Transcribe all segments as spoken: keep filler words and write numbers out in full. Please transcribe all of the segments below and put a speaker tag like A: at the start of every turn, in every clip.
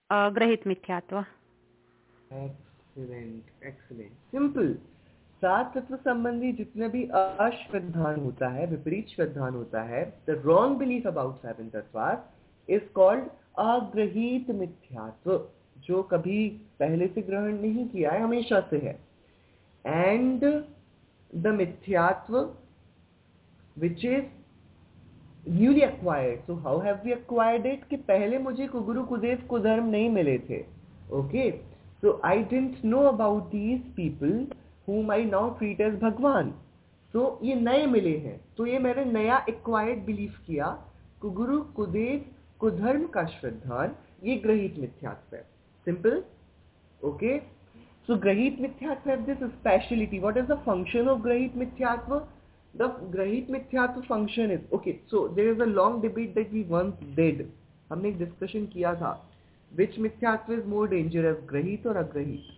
A: अग्रहित मिथ्यात्व।
B: Excellent excellent, simple. सात तत्व संबंधी जितने भी अश्रद्धान होता है, विपरीत श्रद्धान होता है, the wrong belief about seven तत्वास इज कॉल्ड अग्रहीत मिथ्यात्व, जो कभी पहले से ग्रहण नहीं किया है, हमेशा से है। एंड द मिथ्यात्व which is newly acquired, so how have we acquired it, कि पहले मुझे कुगुरु कुदेव कुधर्म नहीं मिले थे। Okay, so I didn't know about these people whom I now treat as भगवान। so ये नए मिले हैं, तो ये मैंने नया एक्वायर्ड बिलीफ किया। कुगुरु कुदेव कुधर्म का श्रद्धान, ये ग्रहित मिथ्यात्व है। सिंपल। ओके, सो ग्रहित मिथ्यात्व have this speciality. What is the function of ग्रहित मिथ्यात्व? द ग्रहित मिथ्यात्व function is, okay, so there is a long debate that we once did, हमने एक डिस्कशन किया था, विच मिथ्यात्व इज मोर डेंजरस, ग्रहित और अग्रहित?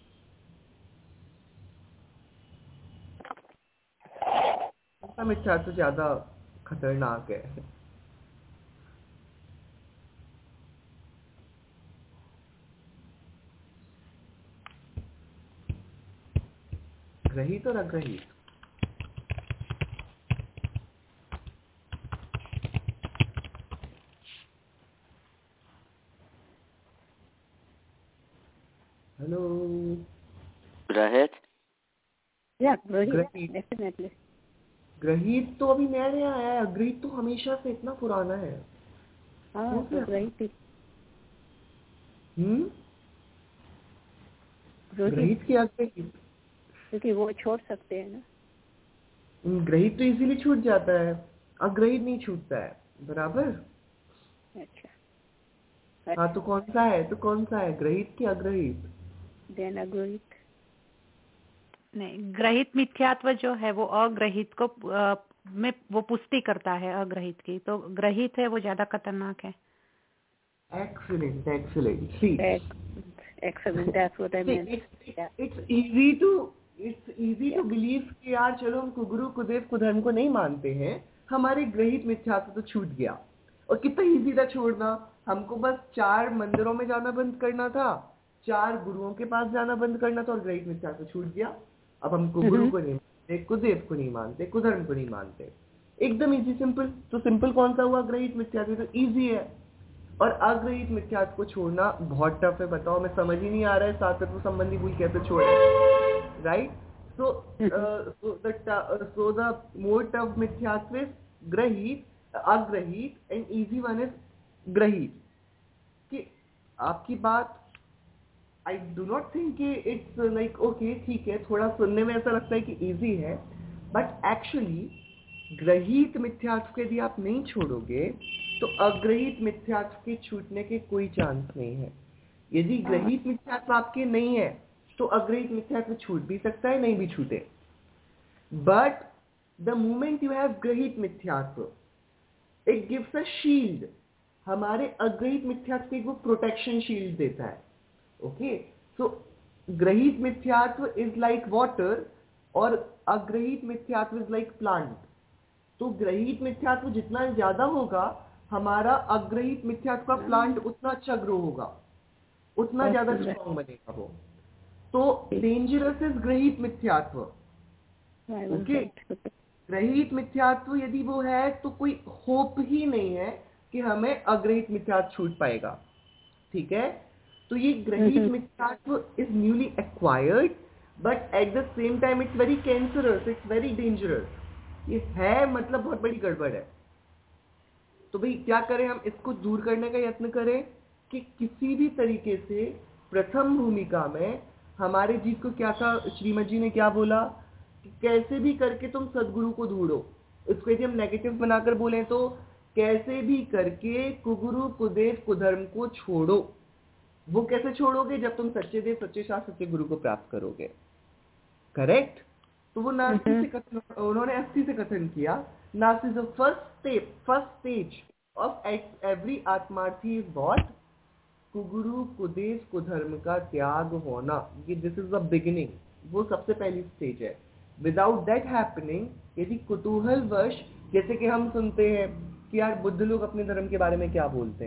B: मिथ्यात्व ज्यादा खतरनाक है? ग्रहित और अग्रहित? हेलो,
C: ग्रहित।
A: या
B: ग्रहित
A: डेफिनेटली।
B: ग्रहित तो अभी नया नया आया है, अग्रहित तो हमेशा से इतना पुराना है।
A: हाँ, तो ग्रहित ही।
B: हम्म, ग्रहित की अग्रहित,
A: क्योंकि वो छोड़ सकते हैं ना।
B: ग्रहित तो इजीली छूट जाता है, अग्रहित नहीं छूटता है, बराबर।
A: अच्छा,
B: हाँ, तो कौन सा है, तो कौन सा है, ग्रहित की अग्रहित?
A: देन अग्रहित नहीं, ग्रहित मिथ्यात्व जो है वो अग्रहित को अ, में वो पुष्टि करता है अग्रहित की, तो ग्रहित है वो ज्यादा खतरनाक है।
B: Excellent, excellent. See,
A: excellent, that's what I
B: see,
A: meant.
B: it's
A: Yeah.
B: it's easy to it's easy
A: Yeah.
B: to believe कि यार चलो हम कुगुरु कुदेव कुधर्म को नहीं मानते हैं, हमारे ग्रहित मिथ्यात्व तो छूट गया। और कितना इजी था छोड़ना, हमको बस चार मंदिरों में जाना बंद करना था, चार गुरुओं के पास जाना बंद करना था, और ग्रहित मिथ्यात्व छूट गया। अब हम कुगुरु को नहीं मानते, कुदेव को नहीं मानते, कुधर्म को नहीं मानते, एकदम इजी, सिंपल। तो सिंपल कौन सा हुआ, ग्रहित मिथ्यात्व, तो इजी है। और अग्रहित मिथ्यात्व को छोड़ना बहुत टफ है। बताओ, मैं समझ ही नहीं आ रहा है सात तत्व संबंधी भूल कैसे छोड़े, right? So so the more tough मिथ्यात्व इज ग्रहित, अग्रहित, एंड इजी वन इज ग्रहित। कि आपकी बात, आई डू नॉट थिंक कि इट्स लाइक ओके, ठीक है, थोड़ा सुनने में ऐसा लगता है कि इजी है, बट एक्चुअली ग्रहित मिथ्यात्व यदि आप नहीं छोड़ोगे तो अग्रहित मिथ्यात्व के छूटने के कोई चांस नहीं है। यदि ग्रहित मिथ्यात्व आपके नहीं है तो अग्रहित मिथ्यात्व छूट भी सकता है, नहीं भी छूटे। But the moment you have ग्रहित मिथ्यात्व, इट गिव्स अ शील्ड। हमारे अग्रहित मिथ्यात्व को प्रोटेक्शन शील्ड देता है। ओके, सो ग्रहित मिथ्यात्व इज लाइक वाटर और अग्रहित मिथ्यात्व इज लाइक प्लांट। तो ग्रहित मिथ्यात्व जितना ज्यादा होगा, हमारा अग्रहित मिथ्यात्व का प्लांट उतना अच्छा ग्रो होगा, उतना ज्यादा स्ट्रॉन्ग बनेगा वो। तो डेंजरस इज ग्रहित मिथ्यात्व। ओके, ग्रहित मिथ्यात्व यदि वो है तो कोई होप ही नहीं है कि हमें अग्रहित मिथ्यात्व छूट पाएगा। ठीक है, तो ये ग्रहित मिथ्यात्व is newly acquired, but at the same time it's very cancerous, it's very dangerous. ये है मतलब बहुत बड़ी गड़बड़ है। तो भाई क्या करें, हम इसको दूर करने का यत्न करें कि किसी भी तरीके से प्रथम भूमिका में हमारे जी को क्या था, श्रीमद जी ने क्या बोला कि कैसे भी करके तुम सदगुरु को ढूंढो। इसको यदि हम नेगेटिव बनाकर बोले तो कैसे भी करके कुगुरु कुदेव कुधर्म को छोड़ो। वो कैसे छोड़ोगे, जब तुम सच्चे देव सच्चे शास्त्र सच्चे गुरु को प्राप्त करोगे। करेक्ट? तो वो नास्ति से कथन, उन्होंने अस्थि से कथन किया, नास्ति the first step, first stage of every आत्मार्थी इज व्हाट, कुगुरु कुदेव कुधर्म का त्याग होना। ये दिस इज द बिगिनिंग, वो सबसे पहली स्टेज है। विदाउट दैट हैपनिंग, यदि कुतूहल वश, जैसे कि हम सुनते हैं कि यार बुद्ध लोग अपने धर्म के बारे में क्या बोलते हैं,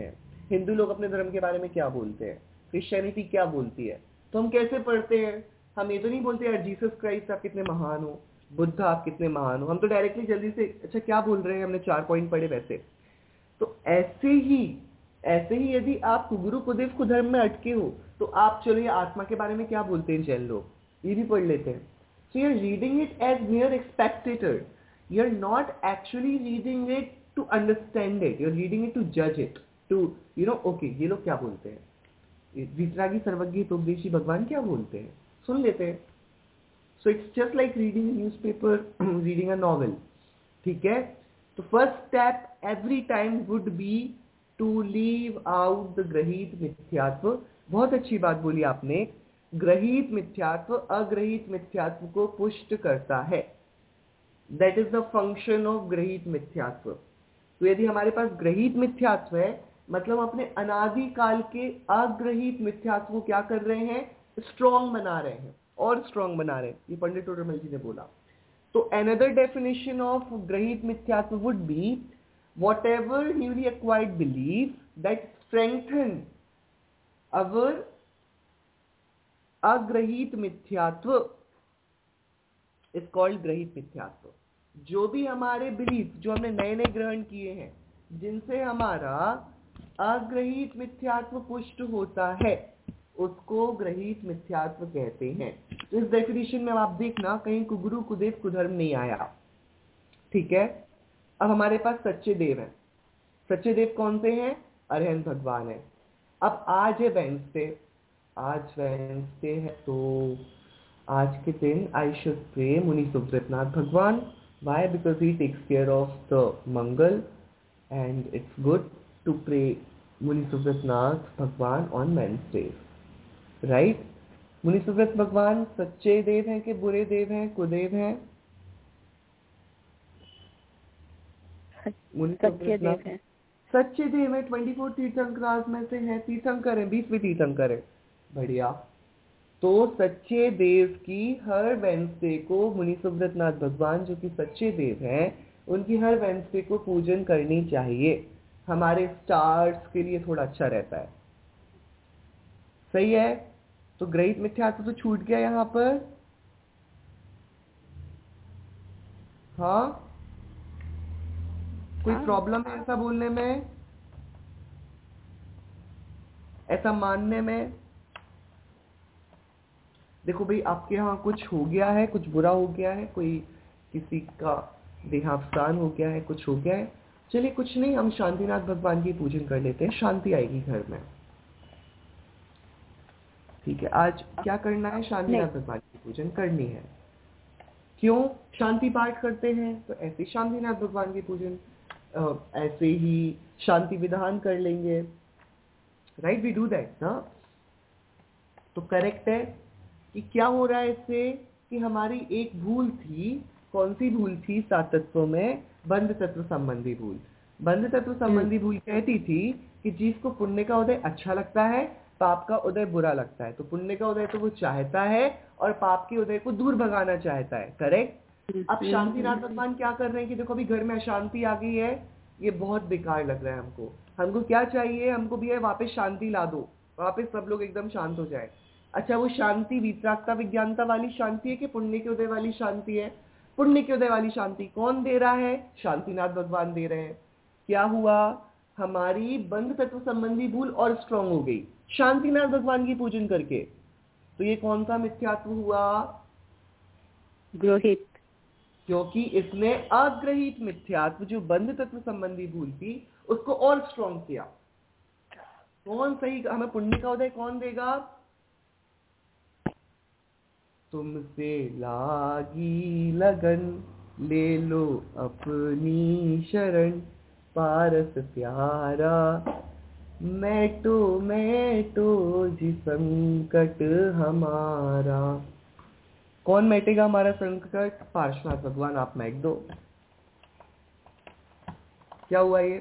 B: हिंदू लोग अपने धर्म के बारे में क्या बोलते हैं, क्रिश्चियनिटी क्या बोलती है, तो हम कैसे पढ़ते हैं? हम ये तो नहीं बोलते यार जीसस क्राइस्ट आप कितने महान हो, बुद्ध आप कितने महान हो, हम तो डायरेक्टली जल्दी से अच्छा क्या बोल रहे हैं, हमने चार पॉइंट पढ़े वैसे। तो ऐसे ही ऐसे ही यदि आप गुरु कुदेव को धर्म में अटके हो तो आप चलो ये आत्मा के बारे में क्या बोलते हैं जैन लोग, ये भी पढ़ लेते हैं। So you are reading it as mere spectator, you are not actually reading it to understand it, you are reading it to judge it, to you know okay ये लोग क्या बोलते हैं, वितरागी सर्वज्ञ हितोपदेशी भगवान क्या बोलते हैं, सुन लेते हैं। So it's just like reading newspaper, reading a novel, ठीक है। तो first step every time would be to leave out the ग्रहित मिथ्यात्व। बहुत अच्छी बात बोली आपने, ग्रहित मिथ्यात्व अग्रहित मिथ्यात्व को पुष्ट करता है, that is the function of ग्रहित मिथ्यात्व। तो यदि हमारे पास ग्रहित मिथ्यात्व है मतलब अपने अनादिकाल के अग्रहित मिथ्यात्व को क्या कर रहे हैं, स्ट्रॉन्ग बना रहे हैं और स्ट्रॉन्ग बना रहे हैं, ये पंडित टोडरमल जी ने बोला। तो another definition of grahit mithyatva would be whatever newly acquired belief that strengthen our agrahit mithyatva is called grahit mithyatva। जो भी हमारे बिलीफ जो हमने नए नए ग्रहण किए हैं जिनसे हमारा अग्रहित मिथ्यात्व पुष्ट होता है उसको ग्रहित मिथ्यात्व कहते हैं। तो इस डेफिनेशन में आप देखना कहीं कुगुरु कुदेव कुधर्म नहीं आया, ठीक है। अब हमारे पास सच्चे देव हैं, सच्चे देव कौन से हैं, अरहंत भगवान है। अब आज है वेंसडे, आज वेंसडे है तो आज के दिन I should pray Muni Subratnath Bhagwan. Why? Because he takes care of the mangal and it's good to pray Muni Subratnath भगवान ऑन वेंसडे, राइट। मुनि सुब्रत भगवान सच्चे देव हैं कि बुरे देव हैं, कुदेव हैं?
D: सच्चे देव हैं।
B: सच्चे देव है, ट्वेंटी फोर तीर्थंकर में से हैं, तीर्थंकर हैं, बीसवें तीर्थंकर है, बढ़िया। तो सच्चे देव की हर वेंसडे को मुनि सुब्रतनाथ भगवान जो कि सच्चे देव हैं उनकी हर वेंसडे को पूजन करनी चाहिए, हमारे स्टार्स के लिए थोड़ा अच्छा रहता है, सही है। तो ग्रहित मिथ्यात्व तो छूट गया यहाँ पर, हाँ कोई प्रॉब्लम है ऐसा बोलने में, ऐसा मानने में? देखो भाई आपके यहाँ कुछ हो गया है, कुछ बुरा हो गया है, कोई किसी का देहावसान हो गया है, कुछ हो गया है, चलिए कुछ नहीं, हम शांतिनाथ भगवान की पूजन कर लेते हैं, शांति आएगी घर में, ठीक है। आज क्या करना है, शांतिनाथ भगवान की पूजन करनी है। क्यों शांति पाठ करते हैं, तो ऐसे शांतिनाथ भगवान की पूजन, ऐसे ही शांति विधान कर लेंगे, राइट, वी डू दैट ना। तो करेक्ट है कि क्या हो रहा है इससे कि हमारी एक भूल थी, कौन सी भूल थी, सात तत्वों में बंध तत्व संबंधी भूल। बंध तत्व संबंधी भूल कहती थी कि जिसको पुण्य का उदय अच्छा लगता है पाप का उदय बुरा लगता है, तो पुण्य का उदय तो वो चाहता है और पाप के उदय को दूर भगाना चाहता है, करेक्ट। अब शांतिनाथ भगवान क्या कर रहे हैं कि देखो अभी घर में अशांति आ गई है, ये बहुत बेकार लग रहा है हमको, हमको क्या चाहिए, हमको भी है वापस शांति ला दो, वापस सब लोग एकदम शांत हो जाए। अच्छा वो शांति वितरागता विज्ञानता वाली शांति है कि पुण्य के उदय वाली शांति है? पुण्य के उदय वाली शांति कौन दे रहा है, शांतिनाथ भगवान दे रहे हैं। क्या हुआ, हमारी बंध तत्व संबंधी भूल और स्ट्रांग हो गई शांतिनाथ भगवान की पूजन करके। तो ये कौन सा मिथ्यात्व हुआ,
D: ग्रहित,
B: क्योंकि इसने अग्रहित मिथ्यात्व जो बंध तत्व संबंधी भूल थी उसको और स्ट्रांग किया। कौन सही, हमें पुण्य का उदय कौन देगा, तुमसे लागी लगन ले लो अपनी शरण, पारस प्यारा मैटो मैटो जी संकट हमारा। कौन मैटेगा हमारा संकट, पार्श्वनाथ भगवान, आप मैट दो। क्या हुआ ये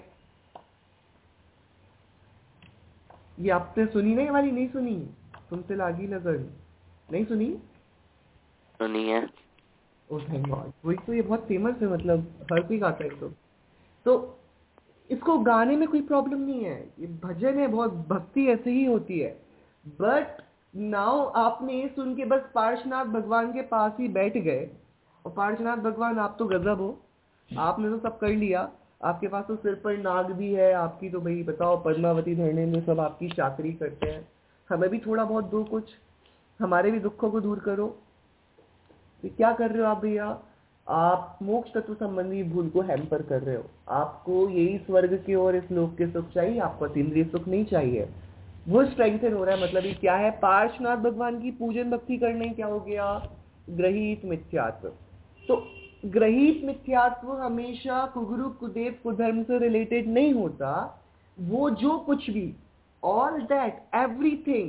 B: ये आपने सुनी नहीं वाली, नहीं सुनी, तुमसे लागी लगन नहीं सुनी,
C: सुनी है।
B: ओह थैंक गॉड, वही तो, ये बहुत फेमस है, मतलब हर कोई गाता है तो। तो इसको गाने में कोई प्रॉब्लम नहीं है, ये भजन है, बहुत भक्ति ऐसे ही होती है। बट नाउ आपने ये सुन के बस पार्श्वनाथ भगवान के पास ही बैठ गए, और पार्श्वनाथ भगवान आप तो गजब हो, आपने तो सब कर लिया, आपके पास तो सिर पर नाग भी है, आपकी तो भाई बताओ पद्मावती धर्मेंद्र सब आपकी चाकरी करते हैं, हमें भी थोड़ा बहुत दो कुछ, हमारे भी दुखों को दूर करो। तो क्या कर रहे हो आप भैया, आप मोक्ष तत्व संबंधी भूल को हैम्पर कर रहे हो। आपको यही स्वर्ग की और इस लोक के सुख चाहिए, आपको इंद्रिय सुख नहीं चाहिए। वो स्ट्रेंथन हो रहा है, मतलब ये क्या है, पार्श्वनाथ भगवान की पूजन भक्ति करने क्या हो गया, ग्रहित मिथ्यात्व। तो ग्रहित मिथ्यात्व हमेशा कुगुरु कुदेव कुधर्म से रिलेटेड नहीं होता। वो जो कुछ भी, ऑल दैट एवरीथिंग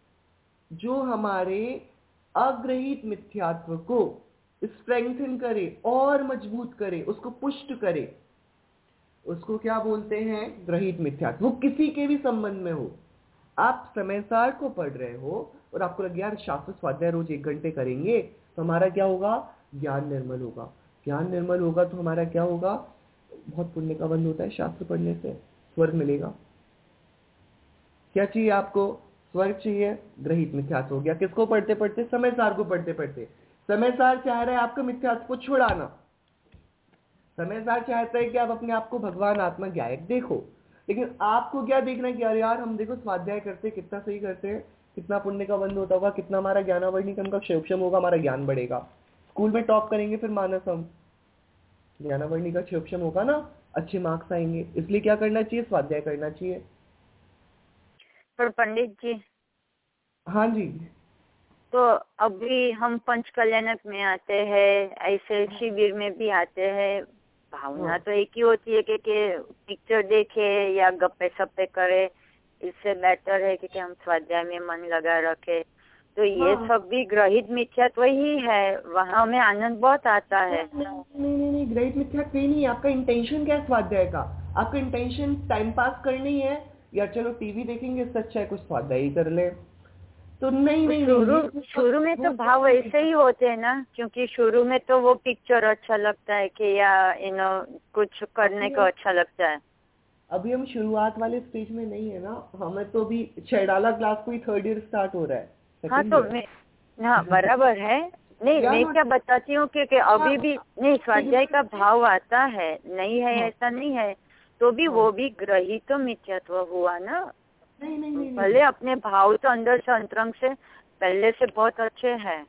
B: जो हमारे अग्रहित मिथ्यात्व को स्ट्रेंथन करे और मजबूत करे, उसको पुष्ट करे, उसको क्या बोलते हैं, ग्रहित मिथ्यात्व। वो किसी के भी संबंध में हो, आप समय सार को पढ़ रहे हो और आपको लगे यार शास्त्र स्वाध्याय रोज एक घंटे करेंगे तो हमारा क्या होगा, ज्ञान निर्मल होगा। ज्ञान निर्मल होगा तो हमारा क्या होगा, बहुत पुण्य का बंध होता है शास्त्र पढ़ने से, स्वर्ग मिलेगा। क्या चाहिए आपको, स्वर्ग चाहिए, ग्रहित मिथ्यात्व हो गया। किसको पढ़ते पढ़ते, समय सार को पढ़ते पढ़ते। समय सार चाह रहा है आपको मिथ्यात्व को छुड़ाना, समय सार चाहता है कि आप अपने आप को भगवान आत्मा ज्ञायक देखो, लेकिन आपको क्या देखना है कि यार यार हम देखो स्वाध्याय करते, कितना सही करते हैं, कितना पुण्य का बंध होता होगा, कितना हमारा ज्ञानावर्णिकम का क्षयोक्षम होगा, हमारा ज्ञान बढ़ेगा, स्कूल में टॉप करेंगे, फिर मानस हम ज्ञानावर्णी का क्षयोक्षम होगा ना, अच्छे मार्क्स आएंगे। इसलिए क्या करना चाहिए, स्वाध्याय करना चाहिए।
D: पर पंडित जी,
B: हाँ जी,
D: तो अभी हम पंच कल्याणक में आते हैं, ऐसे शिविर में भी आते हैं, भावना तो एक ही होती है कि, कि पिक्चर देखे या गप्पे सप्पे करे, इससे बेटर है कि, कि हम स्वाध्याय में मन लगा रखे। तो ये
B: हाँ।
D: सब भी ग्रहित मिथ्यात्व ही है, वहाँ में आनंद बहुत आता है।
B: नहीं नहीं नहीं, नहीं ग्रहित मिथ्यात्व नहीं। आपका इंटेंशन क्या है स्वाध्याय का, आपका इंटेंशन टाइम पास करनी है या चलो टीवी देखेंगे, इससे अच्छा है कुछ स्वाध्याय ही कर ले। तो नहीं नहीं
D: शुरू शुरू में तो भाव ऐसे ही होते हैं ना, क्योंकि शुरू में तो वो पिक्चर अच्छा लगता है कि या यू नो कुछ करने को अच्छा लगता है।
B: अभी हम शुरुआत वाले स्टेज में नहीं है ना, हमें तो अभी छैडाला क्लास को ही थर्ड ईयर स्टार्ट हो रहा है।
D: हाँ तो मैं, हाँ बराबर है। नहीं मैं क्या बताती हूँ कि, कि अभी भी नहीं स्वाध्याय का भाव आता है, नहीं है ऐसा नहीं है, तो भी वो भी ग्रहित तो मिथ्यात्व हुआ ना।
B: नहीं नहीं नहीं
D: भले अपने भाव तो अंदर से अंतरंग से पहले से बहुत अच्छे हैं।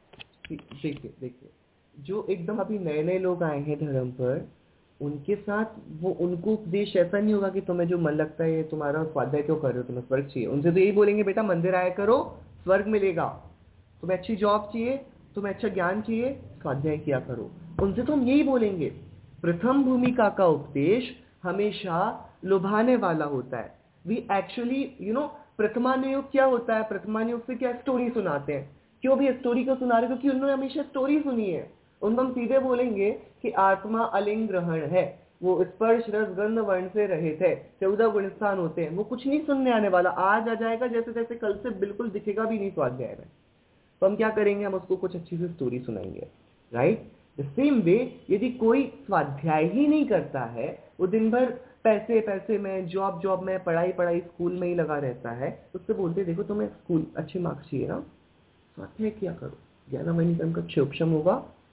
B: देखिए देखिए जो एकदम अभी नए नए लोग आए हैं धर्म पर, उनके साथ वो उनको उपदेश ऐसा नहीं होगा कि तुम्हें जो मन लगता है तुम्हारा स्वाध्याय क्यों कर रहे हो, तुम्हें स्वर्ग चाहिए। उनसे तो यही बोलेंगे बेटा मंदिर आया करो, स्वर्ग मिलेगा, तुम्हें अच्छी जॉब चाहिए, तुम्हें अच्छा ज्ञान चाहिए, स्वाध्याय किया करो। उनसे तो हम यही बोलेंगे। प्रथम भूमिका का उपदेश हमेशा लुभाने वाला होता है। वी एक्चुअली यू नो प्रथमानुयोग क्या होता है, प्रथमानुयोग से क्या स्टोरी सुनाते हैं। क्यों भी स्टोरी को सुना रहे, क्योंकि उन्होंने हमेशा स्टोरी सुनी है। उनको हम सीधे बोलेंगे कि आत्मा अलिंग ग्रहण है, वो स्पर्श रस गंध वर्ण से रहित है, चौदह गुण स्थान होते हैं। वो कुछ नहीं सुनने आने वाला, आज आ जाएगा जैसे जैसे, कल से बिल्कुल दिखेगा भी नहीं स्वाध्याय में। तो हम क्या करेंगे, हम उसको कुछ अच्छी सी स्टोरी सुनाएंगे। राइट द सेम वे यदि कोई स्वाध्याय ही नहीं करता है, वो दिन भर पैसे पैसे में, जॉब जॉब में, पढ़ाई पढ़ाई स्कूल में ही लगा रहता है, तो उससे बोलते देखो तुम्हें स्कूल अच्छे मार्क्स चाहिए ना, स्वाध्याय किया करो, ज्ञानावर्णिकम का क्षयोक्षम होगा।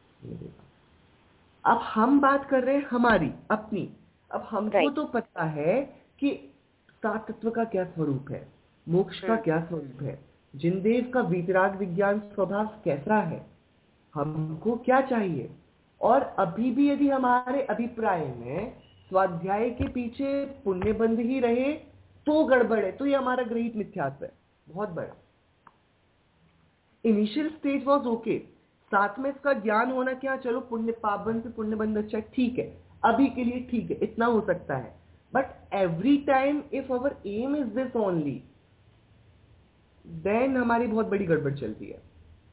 B: अब हम बात कर रहे हैं हमारी अपनी। अब हमको तो पता है कि सात तत्व का क्या स्वरूप है, मोक्ष का क्या स्वरूप है, जिनदेव का वीतराग विज्ञान स्वभाव कैसा है, हमको क्या चाहिए। और अभी भी यदि हमारे अभिप्राय में स्वाध्याय के पीछे पुण्य बंध ही रहे तो गड़बड़ है, तो ये हमारा ग्रहित मिथ्यात्व है बहुत बड़ा। इनिशियल स्टेज वॉज ओके, साथ में इसका ज्ञान होना क्या, चलो पुण्य पापबंध से पुण्य बंध अच्छा ठीक है, अभी के लिए ठीक है, इतना हो सकता है। But every time if our aim is this only, then हमारी बहुत बड़ी गड़बड़ चलती है।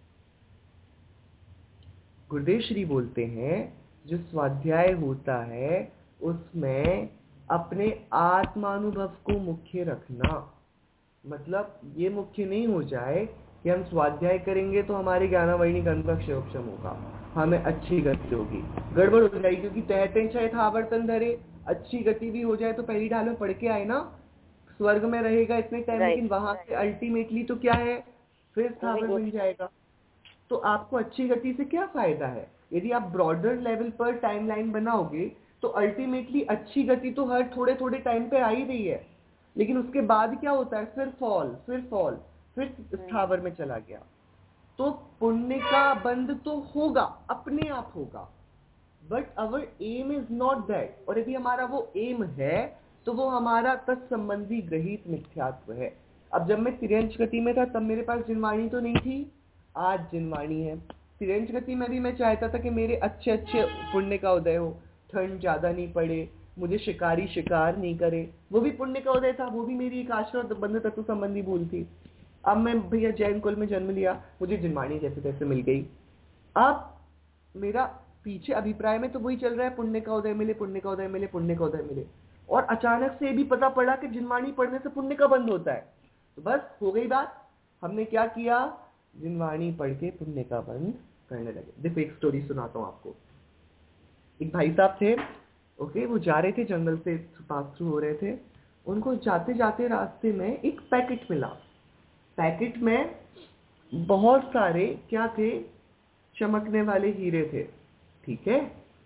B: गुरुदेव श्री बोलते हैं जो स्वाध्याय होता है उसमें अपने आत्मानुभव को मुख्य रखना। मतलब ये मुख्य नहीं हो जाए कि हम स्वाध्याय करेंगे तो हमारे ज्ञानावर्णी गंध का क्षयोक्षम होगा, हमें अच्छी गति होगी, गड़बड़ हो जाएगी, क्योंकि तहते चाहे आवर्तन धरे, अच्छी गति भी हो जाए तो पहली ढाल में पढ़ के आए ना, स्वर्ग में रहेगा इतने टाइम, लेकिन वहां से अल्टीमेटली तो क्या है, फिर स्थावर बन जाएगा। तो आपको अच्छी गति से क्या फायदा है? यदि आप ब्रॉडर लेवल पर टाइमलाइन बनाओगे तो अल्टीमेटली अच्छी गति तो हर थोड़े थोड़े टाइम पे आ ही रही है, लेकिन उसके बाद क्या होता है, फिर फॉल, फिर फॉल, फिर स्थावर में चला गया। तो पुण्य का बंध तो होगा, अपने आप होगा, but our aim is not that. और यदि हमारा वो एम है तो वो हमारा तत्संबंधी ग्रहित मिथ्यात्व है। अब जब मैं तिर्यंच गति में था तब मेरे पास जिनवाणी तो नहीं थी, आज जिनवाणी है। तिर्यंच गति में भी मैं चाहता था कि मेरे अच्छे अच्छे पुण्य का उदय हो, ठंड ज्यादा नहीं पड़े, मुझे शिकारी शिकार नहीं करे, वो भी पुण्य का उदय था, वो भी मेरी एक आश्रय और बंध तत्व संबंधी भूल थी। अब मैं भैया जैन कुल में जन्म लिया, मुझे जिनवाणी जैसे तैसे मिल गई। अब मेरा पीछे अभिप्राय में तो वही चल रहा है, पुण्य का उदय मिले, पुण्य का उदय मिले, पुण्य का उदय मिले, और अचानक से भी पता पड़ा कि जिनवाणी पढ़ने से पुण्य का बंध होता है। तो बस हो गई बात, हमने क्या किया, जिनवाणी पढ़ के पुण्य का बंध करने लगे। देखो एक स्टोरी सुनाता हूँ आपको। एक भाई साहब थे, ओके, वो जा रहे थे, जंगल से पास थ्रू हो रहे थे, उनको जाते जाते रास्ते में एक पैकेट मिला। पैकेट में बहुत सारे क्या थे, चमकने वाले हीरे थे, ठीक है,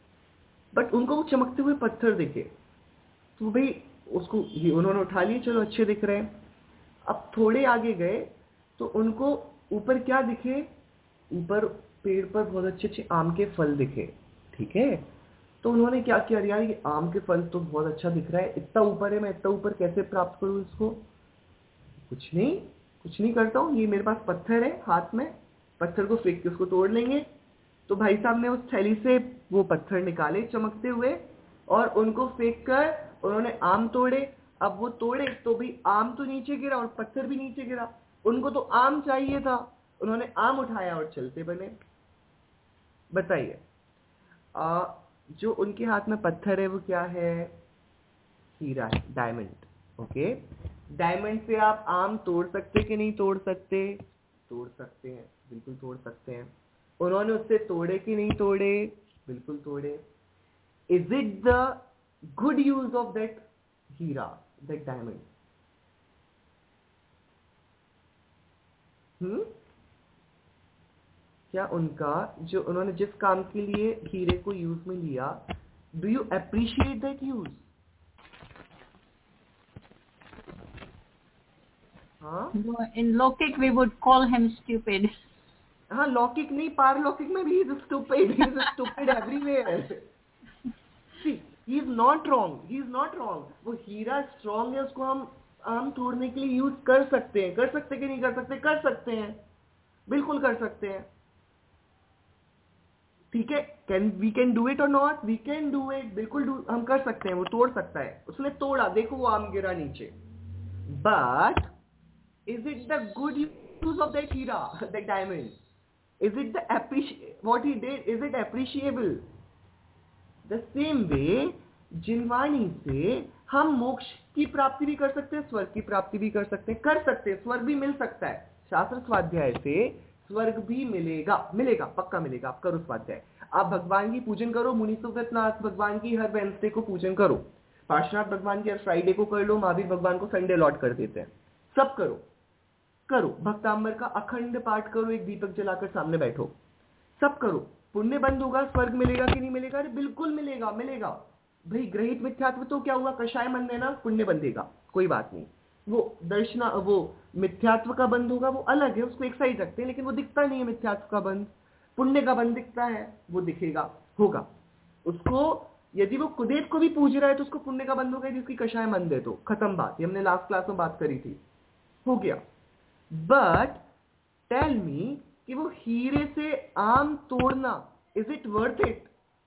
B: बट उनको वो चमकते हुए पत्थर दिखे। तो भाई उसको उन्होंने उठा लिए, चलो अच्छे दिख रहे हैं। अब थोड़े आगे गए तो उनको ऊपर क्या दिखे, ऊपर पेड़ पर बहुत अच्छे अच्छे आम के फल दिखे, ठीक है। तो उन्होंने क्या किया, यार ये आम के फल तो बहुत अच्छा दिख रहा है, इतना ऊपर है, मैं इतना ऊपर कैसे प्राप्त करूं इसको? कुछ नहीं कुछ नहीं करता हूँ, ये मेरे पास पत्थर है हाथ में, पत्थर को फेंक के उसको तोड़ लेंगे। तो भाई साहब ने उस थैली से वो पत्थर निकाले चमकते हुए, और उनको फेंक कर उन्होंने आम तोड़े। अब वो तोड़े तो भी आम तो नीचे गिरा और पत्थर भी नीचे गिरा, उनको तो आम चाहिए था, उन्होंने आम उठाया और चलते बने। बताइए, जो उनके हाथ में पत्थर है वो क्या है, हीरा है, डायमंड, ओके। डायमंड से आप आम तोड़ सकते कि नहीं तोड़ सकते? तोड़ सकते हैं, बिल्कुल तोड़ सकते हैं। उन्होंने उससे तोड़े कि नहीं तोड़े? बिल्कुल तोड़े। Is it the good use of that हीरा, दैट डायमंड? हम्म क्या उनका जो उन्होंने जिस काम के लिए हीरे को यूज में लिया, do you appreciate that use? हाँ,
E: In Lokik we would call him stupid.
B: हाँ, लौकिक नहीं, पारलौकिक में भी he is stupid, he is stupid everywhere. See, he is not wrong, he is not wrong. वो हीरा स्ट्रॉन्ग है, उसको हम आम तोड़ने के लिए यूज कर सकते हैं। कर सकते कि नहीं कर सकते? कर सकते हैं, बिल्कुल कर सकते हैं, ठीक है। Can we can do it और not? We can do it, बिल्कुल do, हम कर सकते हैं। वो तोड़ सकता है, उसने तोड़ा, देखो वो आम गिरा नीचे, but is it the good use of that हीरा, that diamond? Is it the appreci- what he did, is it appreciable? The same way, जिनवाणी से हम मोक्ष की प्राप्ति भी कर सकते हैं, स्वर्ग की प्राप्ति भी कर सकते हैं, कर सकते हैं, स्वर्ग भी मिल सकता है। शास्त्र स्वाध्याय से स्वर्ग भी मिलेगा, मिलेगा, पक्का मिलेगा। आप करो स्वाध्याय, आप भगवान की पूजन करो, मुनि सुव्रतनाथ भगवान की हर वेडनेसडे को पूजन करो, पार्श्वनाथ भगवान की हर फ्राइडे को कर लो, महावीर भगवान को संडे अलॉट कर देते हैं, सब करो करो भक्तांबर का अखंड पाठ करो, एक दीपक जलाकर सामने बैठो, सब करो, पुण्य बंद होगा, स्वर्ग मिलेगा कि नहीं मिलेगा? अरे बिल्कुल मिलेगा, मिलेगा भाई। ग्रहित मिथ्यात्व तो क्या हुआ, कषाय मन देना, पुण्य बंधेगा, कोई बात नहीं। वो दर्शना वो मिथ्यात्व का बंध होगा, वो अलग है, उसको एक साइड रखते हैं, लेकिन वो दिखता नहीं है मिथ्यात्व का बंध। पुण्य का बंध दिखता है, वो दिखेगा, होगा उसको। यदि वो कुदेव को भी पूज रहा है तो उसको पुण्य का बंध होगा, जिसकी कषाय मन दे, तो खत्म बात। ये हमने लास्ट क्लास में बात करी थी, हो गया। बट टेल मी कि वो हीरे से आम तोड़ना, इज इट वर्थ इट?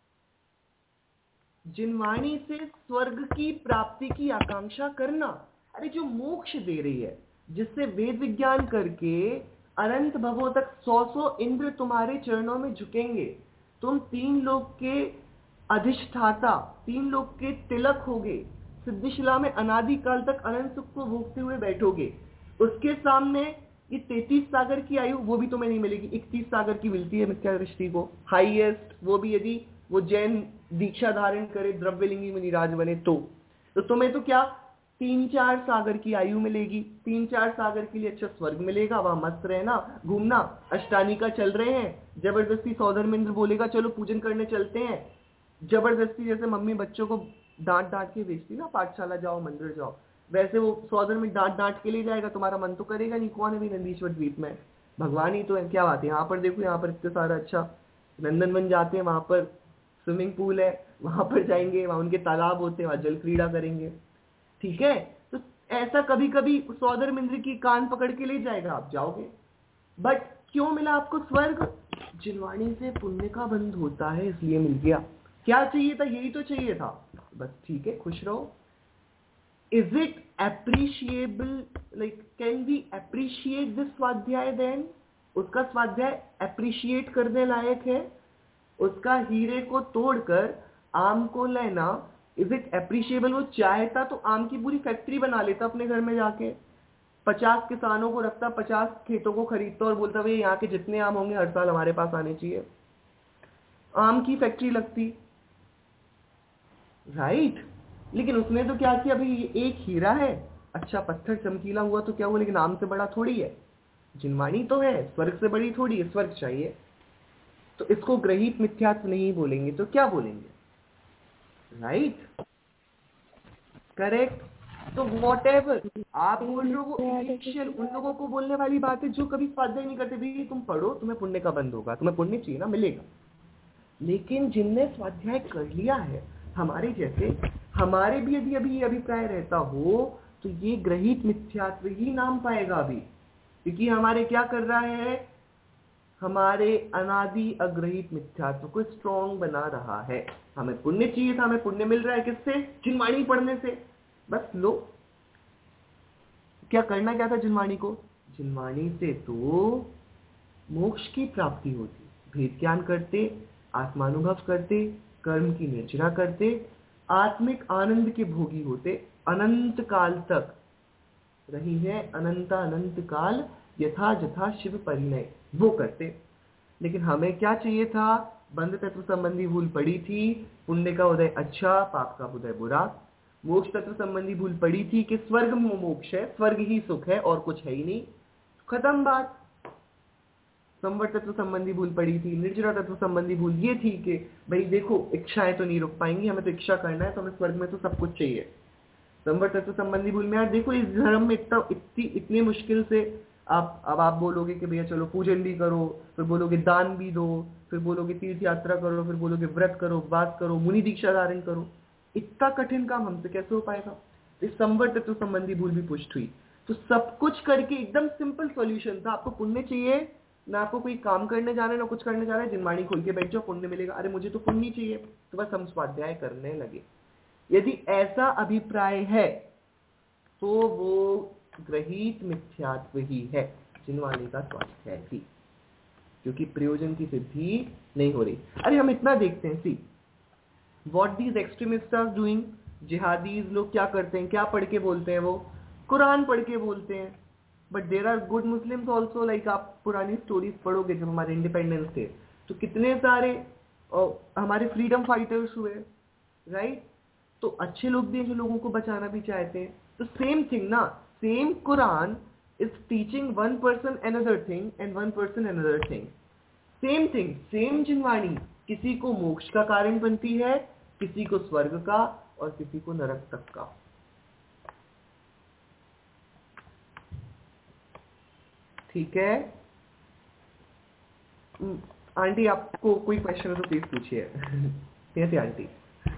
B: जिनवाणी से स्वर्ग की प्राप्ति की आकांक्षा करना, अरे जो मोक्ष दे रही है, जिससे वेद विज्ञान करके अनंत भवों तक सौ सौ इंद्र तुम्हारे चरणों में झुकेंगे, तुम तीन लोक के अधिष्ठाता, तीन लोक के तिलक होगे, सिद्धिशिला में अनादि काल तक अनंत सुख को भोगते हुए बैठोगे, उसके सामने ये तैतीस सागर की आयु वो भी तुम्हें नहीं मिलेगी, इकतीस सागर की मिलती है मिथ्या दृष्टि को हाईएस्ट, वो भी यदि वो जैन दीक्षा धारण करे, द्रव्यलिंगी मुनिराज बने तो तो तुम्हें तो क्या तीन चार सागर की आयु मिलेगी, तीन चार सागर के लिए अच्छा स्वर्ग मिलेगा, वहां मस्त रहना घूमना, अष्टानिका चल रहे हैं, जबरदस्ती सौधर्मेंद्र बोलेगा चलो पूजन करने चलते हैं, जबरदस्ती जैसे मम्मी बच्चों को डांट डांट के भेजती ना पाठशाला जाओ मंदिर जाओ, वैसे वो सौधर में डांट डांट के ले जाएगा, तुम्हारा मन तो करेगा नहीं, कौन है भी नंदीश्वर द्वीप में, भगवान ही तो है, क्या बात है, यहाँ पर देखो यहाँ पर इतने सारा अच्छा नंदनवन जाते हैं, वहां पर स्विमिंग पूल है, वहां पर जाएंगे, वहां उनके तालाब होते हैं, वहां जल क्रीड़ा करेंगे, ठीक है। तो ऐसा कभी कभी सौधर्मेंद्र की कान पकड़ के ले जाएगा, आप जाओगे, बट क्यों मिला आपको स्वर्ग, जिनवाणी से पुण्य का बंध होता है इसलिए मिल गया, क्या चाहिए था, यही तो चाहिए था, बस ठीक है, खुश रहो। Is it appreciable, like can we appreciate this स्वाध्याय then? उसका स्वाध्याय appreciate करने लायक है, उसका हीरे को तोड़कर आम को लेना, is it appreciable? वो चाहता तो आम की पूरी फैक्ट्री बना लेता अपने घर में जाके, पचास किसानों को रखता, पचास खेतों को खरीदता और बोलता भाई यहाँ के जितने आम होंगे हर साल हमारे पास आने चाहिए, आम की फैक्ट्री लगती, राइट right? लेकिन उसने तो क्या किया, भाई ये एक हीरा है, अच्छा पत्थर चमकीला हुआ तो क्या हुआ, लेकिन आम से बड़ा थोड़ी है, जिनवाणी तो है, स्वर्ग से बड़ी थोड़ी है, स्वर्ग चाहिए, तो इसको ग्रहित मिथ्यात्व नहीं बोलेंगे तो क्या बोलेंगे, राइट, करेक्ट। तो वॉट एवर आप बोल रहे हो वो इनिशियल उन लोगों को बोलने वाली बात है जो कभी स्वाध्याय नहीं करते, भाई तुम पढ़ो तुम्हें पुण्य का बंध होगा, तुम्हें पुण्य चाहिए ना मिलेगा, लेकिन जिनने स्वाध्याय कर लिया है, हमारे जैसे, हमारे भी यदि अभी अभिप्राय रहता हो तो ये ग्रहित मिथ्यात्व ही नाम पाएगा अभी, क्योंकि हमारे क्या कर रहा है, हमारे अनादि अग्रहित मिथ्यात्व को स्ट्रॉन्ग बना रहा है। हमें पुण्य चाहिए था, हमें पुण्य मिल रहा है किससे, जिनवाणी पढ़ने से, बस लो, क्या करना क्या था जिनवाणी को, जिनवाणी से तो मोक्ष की प्राप्ति होती, भेद ज्ञान करते, आत्मानुभव करते, कर्म की निर्जरा करते, आत्मिक आनंद के भोगी होते, अनंत काल तक रही है, अनंत अनंत काल यथा जथा शिव परिणय वो करते। लेकिन हमें क्या चाहिए था, बंध तत्व संबंधी भूल पड़ी थी, पुण्य का उदय अच्छा, पाप का उदय बुरा, मोक्ष तत्व संबंधी भूल पड़ी थी कि स्वर्ग में मोक्ष है, स्वर्ग ही सुख है और कुछ है ही नहीं, खत्म बात। संवर तत्व संबंधी भूल पड़ी थी, निर्जरा तत्व संबंधी भूल ये थी कि भाई देखो इच्छाएं तो नहीं रुक पाएंगी, हमें तो इच्छा करना है, तो हमें स्वर्ग में तो सब कुछ चाहिए। संवर तत्व संबंधी भूल में यार देखो इस धर्म में इतना इतनी इतनी मुश्किल से आप अब आप बोलोगे कि भैया चलो पूजन भी करो, फिर बोलोगे दान भी दो, फिर बोलोगे तीर्थ यात्रा करो, फिर बोलोगे व्रत करो, उपवास करो, मुनि दीक्षा धारण करो, इतना कठिन काम हमसे कैसे हो पाएगा। इस संवर तत्व संबंधी भूल भी पुष्ट हुई, तो सब कुछ करके एकदम सिंपल सॉल्यूशन था, आपको पुण्य चाहिए ना, आपको कोई काम करने जाना है ना कुछ करने जाना है, जिनवाणी खोल के बैठ जाओ, पुण्य मिलेगा, अरे मुझे तो पुण्य चाहिए, तो बस हम स्वाध्याय करने लगे। यदि ऐसा अभिप्राय है तो वो ग्रहित मिथ्यात्व ही है, जिनवाणी का स्वाध्याय भी, क्योंकि प्रयोजन की सिद्धि नहीं हो रही। अरे हम इतना देखते हैं, see what these extremists are doing, jihadis लोग क्या करते हैं, क्या पढ़ के बोलते हैं, वो कुरान पढ़ के बोलते हैं, but there are good Muslims also, like आप पुरानी स्टोरीज पढ़ोगे जब हमारे इंडिपेंडेंस थे तो कितने सारे और हमारे फ्रीडम फाइटर्स हुए, राइट, तो अच्छे लोग भी हैं जो लोगों को बचाना भी चाहते हैं। तो सेम थिंग ना, same Quran is teaching one person another thing and one person another thing, same thing, same जिनवाणी किसी को मोक्ष का कारण बनती है, किसी को स्वर्ग का और किसी को नरक तक का। ठीक है आंटी, आपको कोई क्वेश्चन है तो प्लीज पूछिए। कैसे आंटी?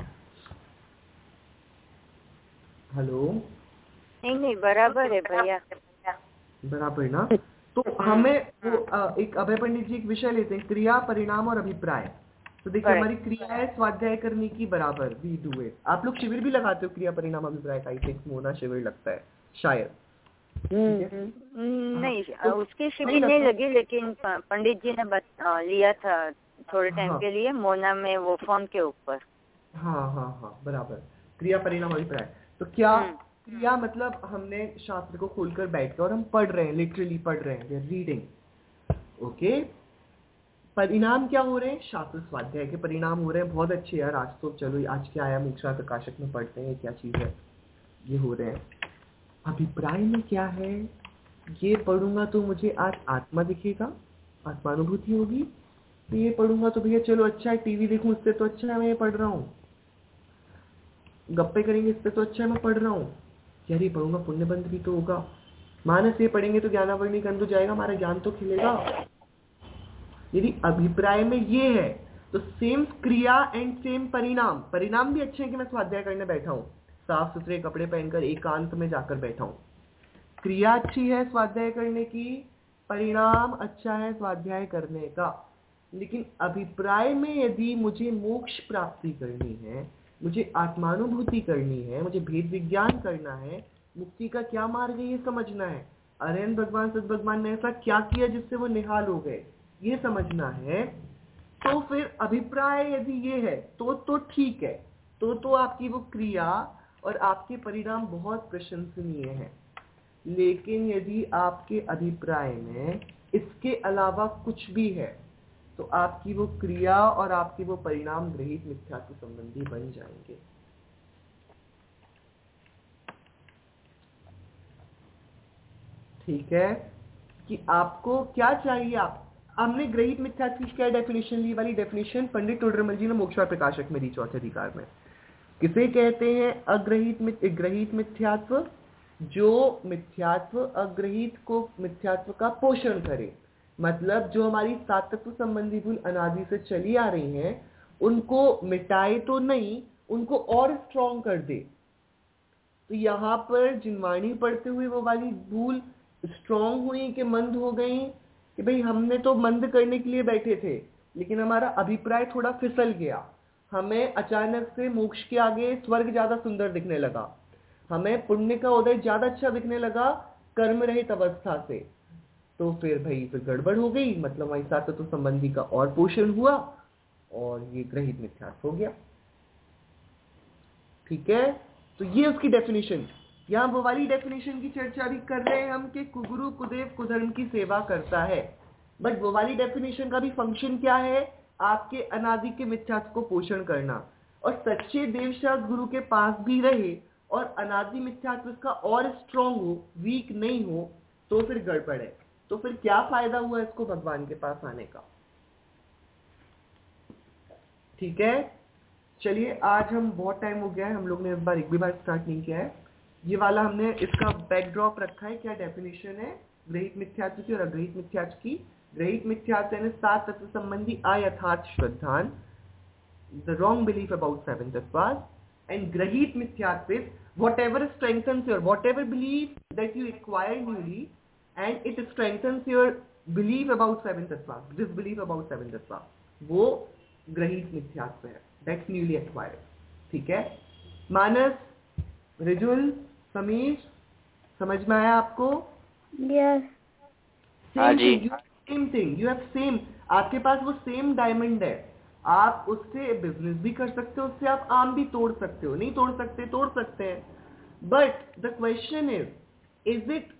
B: हेलो?
D: नहीं नहीं बराबर है भैया,
B: बराबर ना। तो हमें वो एक अभय पंडित जी एक विषय लेते हैं, क्रिया परिणाम और अभिप्राय। तो देखिए हमारी क्रिया है स्वाध्याय करने की, बराबर वी डू इट। आप लोग शिविर भी लगाते हो क्रिया परिणाम अभिप्राय का, एक मोना शिविर लगता है शायद।
D: नहीं उसकी शिविर नहीं लगी, लेकिन पंडित जी ने लिया था थोड़े टाइम के लिए मोना में, वो फोन के ऊपर।
B: हाँ हाँ हाँ बराबर, क्रिया परिणाम अभिप्राय। तो क्या क्रिया मतलब हमने शास्त्र को खोलकर बैठ कर और हम पढ़ रहे हैं, लिटरली पढ़ रहे हैं, रीडिंग। ओके, परिणाम क्या हो रहे हैं? शास्त्र स्वाध्याय के परिणाम हो रहे हैं। बहुत अच्छे यार, आज तो चलो आज क्या आया मोक्षा प्रकाशक में पढ़ते हैं क्या चीज है, ये हो रहे हैं। अभिप्राय में क्या है? ये पढ़ूंगा तो मुझे आज आत्मा दिखेगा, आत्मानुभूति होगी। तो ये पढ़ूंगा तो भैया चलो अच्छा है, टीवी देखूं इससे तो अच्छा है मैं ये पढ़ रहा हूँ, गप्पे करेंगे इससे तो अच्छा है मैं पढ़ रहा हूँ। यार ये पढ़ूंगा पुण्य बंध भी तो होगा। मानस ये पढ़ेंगे तो ज्ञानावरणी कंद जाएगा, हमारा ज्ञान तो खिलेगा। यदि अभिप्राय में ये है तो सेम क्रिया एंड सेम परिणाम। परिणाम भी अच्छे हैं कि मैं स्वाध्याय करने बैठा हूँ, साफ सुथरे कपड़े पहनकर एकांत में जाकर बैठा हूँ। क्रिया अच्छी है स्वाध्याय करने की, परिणाम अच्छा है स्वाध्याय करने का। लेकिन अभिप्राय में यदि मुझे मोक्ष प्राप्ति करनी है, मुझे आत्मानुभूति करनी है, मुझे भेद विज्ञान करना है, मुक्ति का क्या मार्ग है ये समझना है, अरहंत भगवान सद भगवान ने ऐसा क्या किया जिससे वो निहाल हो गए ये समझना है, तो फिर अभिप्राय यदि ये है तो तो ठीक है, तो तो आपकी वो क्रिया और आपके परिणाम बहुत प्रशंसनीय है। लेकिन यदि आपके अभिप्राय में इसके अलावा कुछ भी है तो आपकी वो क्रिया और आपके वो परिणाम ग्रहित मिथ्यात्व संबंधी बन जाएंगे। ठीक है कि आपको क्या चाहिए। आप हमने ग्रहित मिथ्यात्व की क्या डेफिनेशन ली? वाली डेफिनेशन पंडित टोडरमल जी ने मोक्षा प्रकाशक में दी चौथे अधिकार में। किसे कहते हैं? अग्रहित मिथ ग्रहित मिथ्यात्व, जो मिथ्यात्व अग्रहित को मिथ्यात्व का पोषण करे। मतलब जो हमारी सात तत्व संबंधी भूल अनादि से चली आ रही हैं उनको मिटाए तो नहीं, उनको और स्ट्रॉन्ग कर दे। तो यहाँ पर जिनवाणी पढ़ते हुए वो वाली भूल स्ट्रॉन्ग हुई कि मंद हो गई कि भाई हमने तो मंद करने के लिए बैठे थे लेकिन हमारा अभिप्राय थोड़ा फिसल गया, हमें अचानक से मोक्ष के आगे स्वर्ग ज्यादा सुंदर दिखने लगा, हमें पुण्य का उदय ज्यादा अच्छा दिखने लगा कर्म रहित अवस्था से। तो फिर भाई फिर गड़बड़ हो गई, मतलब वही सात तत्व संबंधी का और पोषण हुआ और ये ग्रहित मिथ्यात्व हो गया। ठीक है, तो ये उसकी डेफिनेशन। यहाँ वो वाली डेफिनेशन की चर्चा भी कर रहे हैं हम कि कुगुरु कुदेव कुधर्म की सेवा करता है। बट वो वाली डेफिनेशन का भी फंक्शन क्या है? आपके अनादि के मिथ्यात्व को पोषण करना। और सच्चे देवशास्त्र गुरु के पास भी रहे और अनादि मिथ्यात्व का और स्ट्रॉन्ग हो, वीक नहीं हो, तो फिर गड़बड़ है। तो फिर क्या फायदा हुआ इसको भगवान के पास आने का? ठीक है, चलिए आज हम बहुत टाइम हो गया है, हम लोग ने इस बार एक भी बार स्टार्ट नहीं किया है। ये वाला हमने इसका बैकड्रॉप रखा है, क्या डेफिनेशन है ग्रहित मिथ्यात्व की और अग्रहित मिथ्यात्व की। ग्रहित मिथ्यात्व यानी सात तत्व संबंधी अयथार्थ श्रद्धान, the wrong belief about seven tattvas, and grahit mithyatva is whatever strengthens your, whatever belief that you acquire newly and it strengthens your belief about seven tattvas, disbelief about seven tattvas, वो ग्रहित मिथ्यात्व है, that's newly acquired। ठीक है, मानस, रिजुल, समीर, समझ में आया आपको?
D: Yes.
C: हाँ जी।
B: Same thing, you have same, आपके पास वो सेम डायमंड है, आप उससे बिजनेस भी कर सकते हो, उससे आप आम भी तोड़ सकते हो, नहीं तोड़ सकते तोड़ सकते हैं। But the question is, is it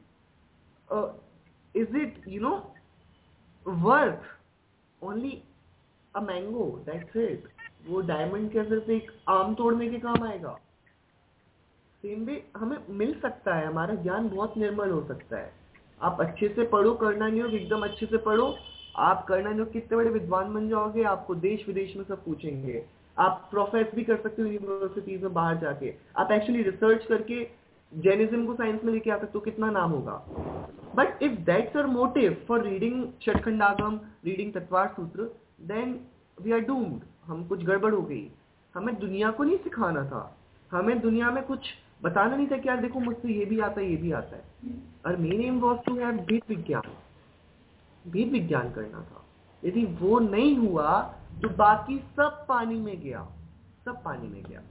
B: is it you know worth only a mango, that's it. वो डायमंड के सिर्फ एक आम तोड़ने के काम आएगा? सेम वे हमें मिल सकता है, हमारा ज्ञान बहुत निर्मल हो सकता है। आप अच्छे से पढ़ो, करना नहीं हो एकदम अच्छे से पढ़ो, आप करना नहीं हो कितने बड़े विद्वान बन जाओगे, आपको देश विदेश में सब पूछेंगे। आप प्रोफेस भी कर सकते हो यूनिवर्सिटीज में बाहर जाके, आप एक्चुअली रिसर्च करके जैनिज्म को साइंस में लेके आ सकते हो, कितना नाम होगा। But if that's your motive for reading Shatkhandagama, reading Tattvartha Sutra, then we are doomed. हम कुछ गड़बड़ हो गई। हमें दुनिया को नहीं सिखाना था, हमें दुनिया में कुछ बताना नहीं था कि यार देखो मुझसे ये भी आता है ये भी आता है। और main aim was to have भेद विज्ञान, भेद विज्ञान करना था। यदि वो नहीं हुआ तो बाकी सब पानी में गया, सब पानी में गया।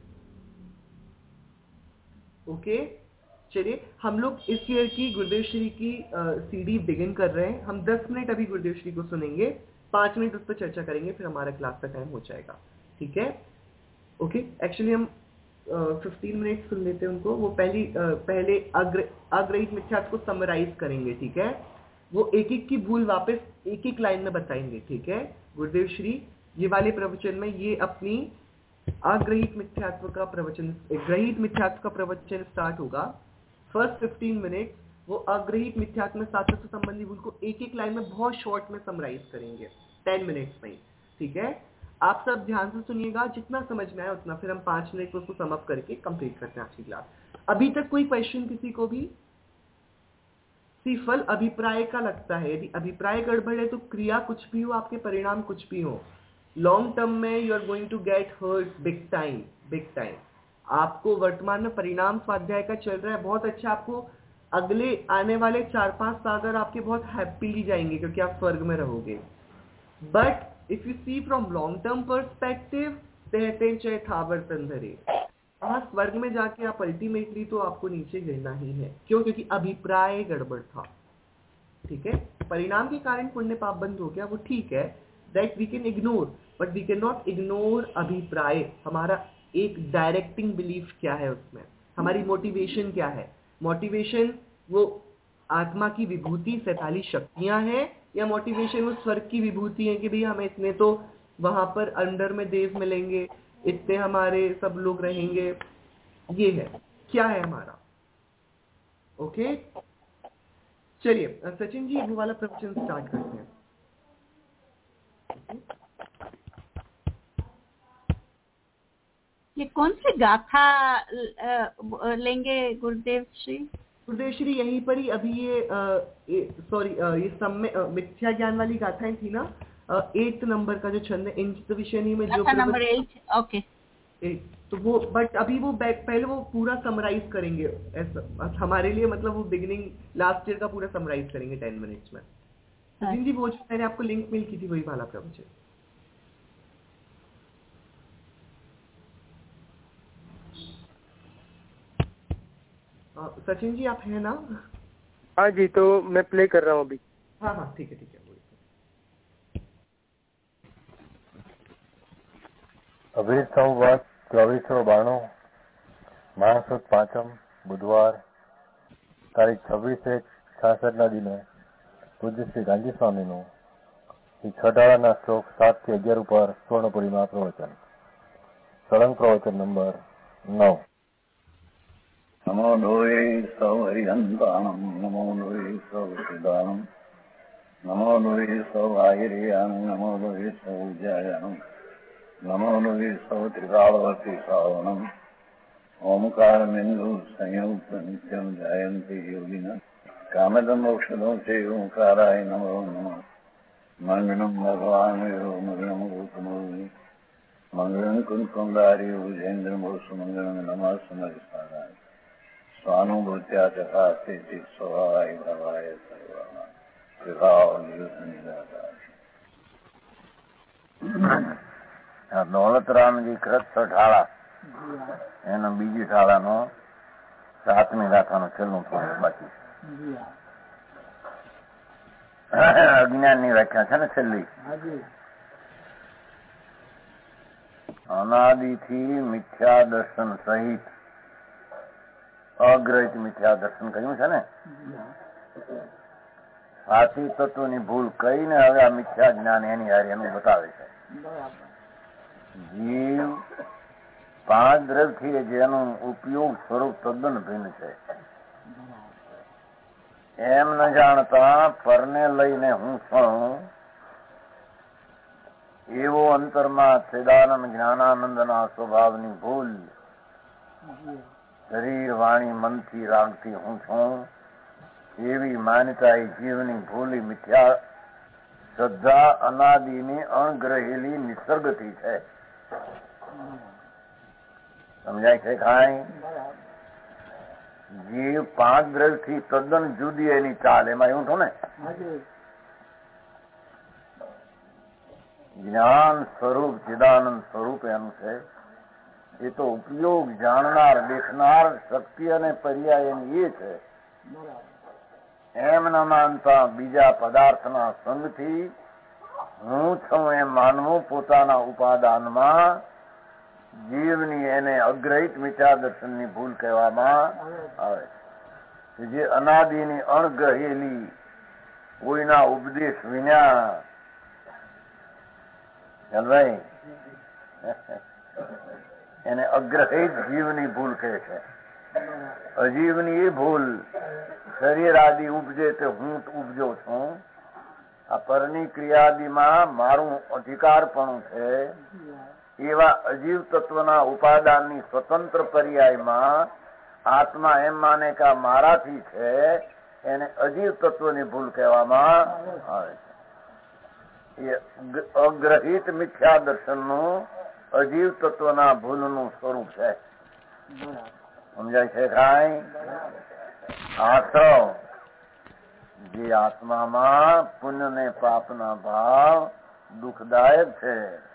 B: ओके, चलिए हम लोग इस ईयर की गुरुदेव श्री की सीडी बिगिन कर रहे हैं। हम दस मिनट अभी गुरुदेव श्री को सुनेंगे, पांच मिनट उस पर चर्चा करेंगे, फिर हमारा क्लास का टाइम हो जाएगा। ठीक है, ओके। एक्चुअली हम फिफ्टीन मिनट सुन लेते हैं उनको। वो पहली uh, पहले अग्र अग्रहित मिथ्यात्व को समराइज करेंगे, ठीक है। वो एक एक की भूल वापस एक एक लाइन में बताएंगे, ठीक है। गुरुदेव श्री ये वाले प्रवचन में ये अपनी अग्रहित मिथ्यात्व का प्रवचन, ग्रहित मिथ्यात्व का प्रवचन स्टार्ट होगा। फर्स्ट फिफ्टीन मिनट वो अग्रहित मिथ्यात्व में शास्त्र से संबंधी भूल को एक एक लाइन में बहुत शॉर्ट में समराइज करेंगे, टेन मिनट्स में, ठीक है। आप सब ध्यान से सुनिएगा, जितना समझ में आए उतना, फिर हम पांच मिनट में उसको सम अप करके कंप्लीट करते हैं आज की क्लास। अभी तक कोई क्वेश्चन किसी को भी? सी फल अभिप्राय का लगता है, यदि अभिप्राय गड़बड़ है तो क्रिया कुछ भी हो, आपके परिणाम कुछ भी हो, लॉन्ग टर्म में you are going to get hurt big time, big time. आपको वर्तमान में परिणाम स्वाध्याय का चल रहा है, बहुत अच्छा। आपको अगले आने वाले चार पांच सागर आपके बहुत हैप्पीली जाएंगे क्योंकि आप स्वर्ग में रहोगे। But if you see from long term perspective, कहते हैं चाहे थावर तंधरे, वहां स्वर्ग में जाके आप अल्टीमेटली तो आपको नीचे गिरना ही है। क्यों? क्योंकि अभिप्राय गड़बड़ था, ठीक है। परिणाम के कारण पुण्य पाप बंद हो गया, वो ठीक है, that we can ignore, but we can not ignore अभिप्राय। हमारा एक डायरेक्टिंग बिलीफ क्या है उसमें, हमारी मोटिवेशन क्या है। मोटिवेशन वो आत्मा की विभूति सैतालीस शक्तियां हैं, या मोटिवेशन वो स्वर्ग की विभूति है कि भाई हमें इतने तो वहां पर अंडर में देव मिलेंगे, इतने हमारे सब लोग रहेंगे, ये है क्या है हमारा। ओके, चलिए सचिन जी वो वाला प्रवचन स्टार्ट करते हैं।
E: ये कौन सी गाथा लेंगे गुरुदेव श्री?
B: गुरुदेव श्री यहीं पर ही अभी ये सॉरी ये सम्य मिथ्या ज्ञान वाली गाथाएं थी ना, एट नंबर का जो छंद है, इन विषय नहीं में जो
E: नंबर एट, ओके।
B: तो वो बट अभी वो पहले वो पूरा समराइज करेंगे ऐसा हमारे लिए, मतलब वो बिगिनिंग लास्ट ईयर का पूरा समराइज करेंगे टेन मिनट्स में। सचिन जी वो जो मैंने आपको लिंक मेल की थी वही वाला प्रवचन। सचिन जी आप हैं ना?
F: हाँ जी, तो मैं प्ले कर रहा हूँ अभी।
B: हाँ हाँ ठीक है ठीक है।
G: अभी संवत ચોવીસો બાણું માસ સુદ પાંચમ બુધવાર તારીખ છવ્વીસ એક છાસઠના દિને પૂજ્ય શ્રી ગાંધી સ્વામીનું શ્રી છટાળાના શ્લોક સાત થી અગિયાર ઉપર સ્વર્ણપુરીમાં પ્રવચન, સળંગ પ્રવચન નંબર નવ।
H: નમો લોહે સૌ હરિહંતાણમ, નમો લોહે સૌ સિદ્ધાણમ, નમો લોહે સૌ આહિર્યામ, નમો લોહે સૌ જયામ, નમો લોહે સૌ ત્રિકાળવતી શ્રાવણમ, ઓમકાર બિંદુ સંયુક્ત નિત્યમ જયંતી યોગિના, કામદમ ઔષધો છે ઓંકારાય નમો નમઃ, મંગલમ ભગવાન મંગલમ ગૌતમોની, મંગલમ કુંકુંદારી ભુજેન્દ્ર મોસુ, મંગલમ નમઃ સમરિસારાય, સ્વાનુભૂત્યા ચકાસ્તે સ્વભાવાય ભવાય સર્વા વિભાવ નિયુત નિરાકાર।
G: દોલતરામજી કૃત છઠાળા એનો બીજી શાળાનો સાતમી ગાથાનું છેલ્લું થોડું બાકી છે। અજ્ઞાનની વ્યાખ્યા છે ને છેલ્લી, અનાદિથી મિથ્યા દર્શન સહિત અગ્રહિત મિથ્યા દર્શન કહ્યું છે ને, સાચી તત્વની ભૂલ કહીને હવે આ મિથ્યા જ્ઞાન એની હારે એનું બતાવે છે। જીવ પાંચ દ્રવ્યથી જેનું ઉપયોગ સ્વરૂપ તદ્દન ભિન્ન છે, એમ ન જાણતા પરને લઈને હું છું એવો અંતરમાં છેદાનંદ જ્ઞાનાનંદના સ્વભાવની ભૂલ શરીર વાણી મનથી રાગથી હું છું એવી માન્યતા એ જીવની ભૂલી મિથ્યા શ્રદ્ધા અનાદિની અણગ્रहेલી નિસર્ગથી છે। સમજાય છે કાંઈ? જીવ પાંચ દ્રવ્યથી તદ્દન જુદી એની ચાલ, એમાં એવું થયું ને જ્ઞાન સ્વરૂપ ચિદાનંદ સ્વરૂપ એનું છે, એ તો ઉપયોગ જાણનાર દેખનાર શક્તિ અને પર્યાય એની એ છે। એમ ન માનતા બીજા પદાર્થના સંગથી હું છું એમ માનવું પોતાના ઉપાદાનમાં
H: જીવની એને અગ્રહિત મિથ્યા દર્શનની ભૂલ કહેવામાં આવે છે. જે અનાદિની અણગ્રહેલી કોઈના ઉપદેશ વિના ભાઈ એને અગ્રહિત જીવની ભૂલ કહે છે. અજીવની એ ભૂલ શરીર આદિ ઉપજે તે હું ઉપજો છું, આ પરની ક્રિયાદિમાં મારું અધિકારપણું છે, એવા અજીવ તત્વના ઉપાદાનની સ્વતંત્ર પર્યાયમાં આત્મા એમ માને કે મારાથી છે, એને અજીવ તત્વની ભૂલ કહેવામાં આવે છે. એ અગ્રહિત મિથ્યા દર્શનનું અજીવ તત્વના ભૂલનું સ્વરૂપ છે. સમજાય છે કાંઈ? આશ્રવ જે આત્મામાં પુણ્ય ને પાપના ભાવ દુઃખદાયક છે,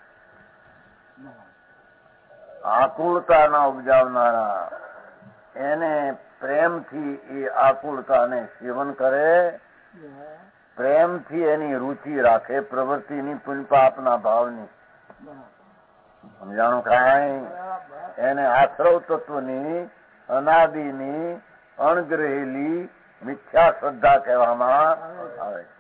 H: આકુળતાના ઉપજાવનારા, એને પ્રેમથી એ આકુળતાને સેવન કરે, પ્રેમથી એની રુચિ રાખે પ્રવૃત્તિની પુણ્ય પાપના ભાવની. સમજાણું કાંઈ? એને આશ્રવ તત્વની અનાદિની અણગ્રહેલી મિથ્યા શ્રદ્ધા કહેવામાં આવે છે.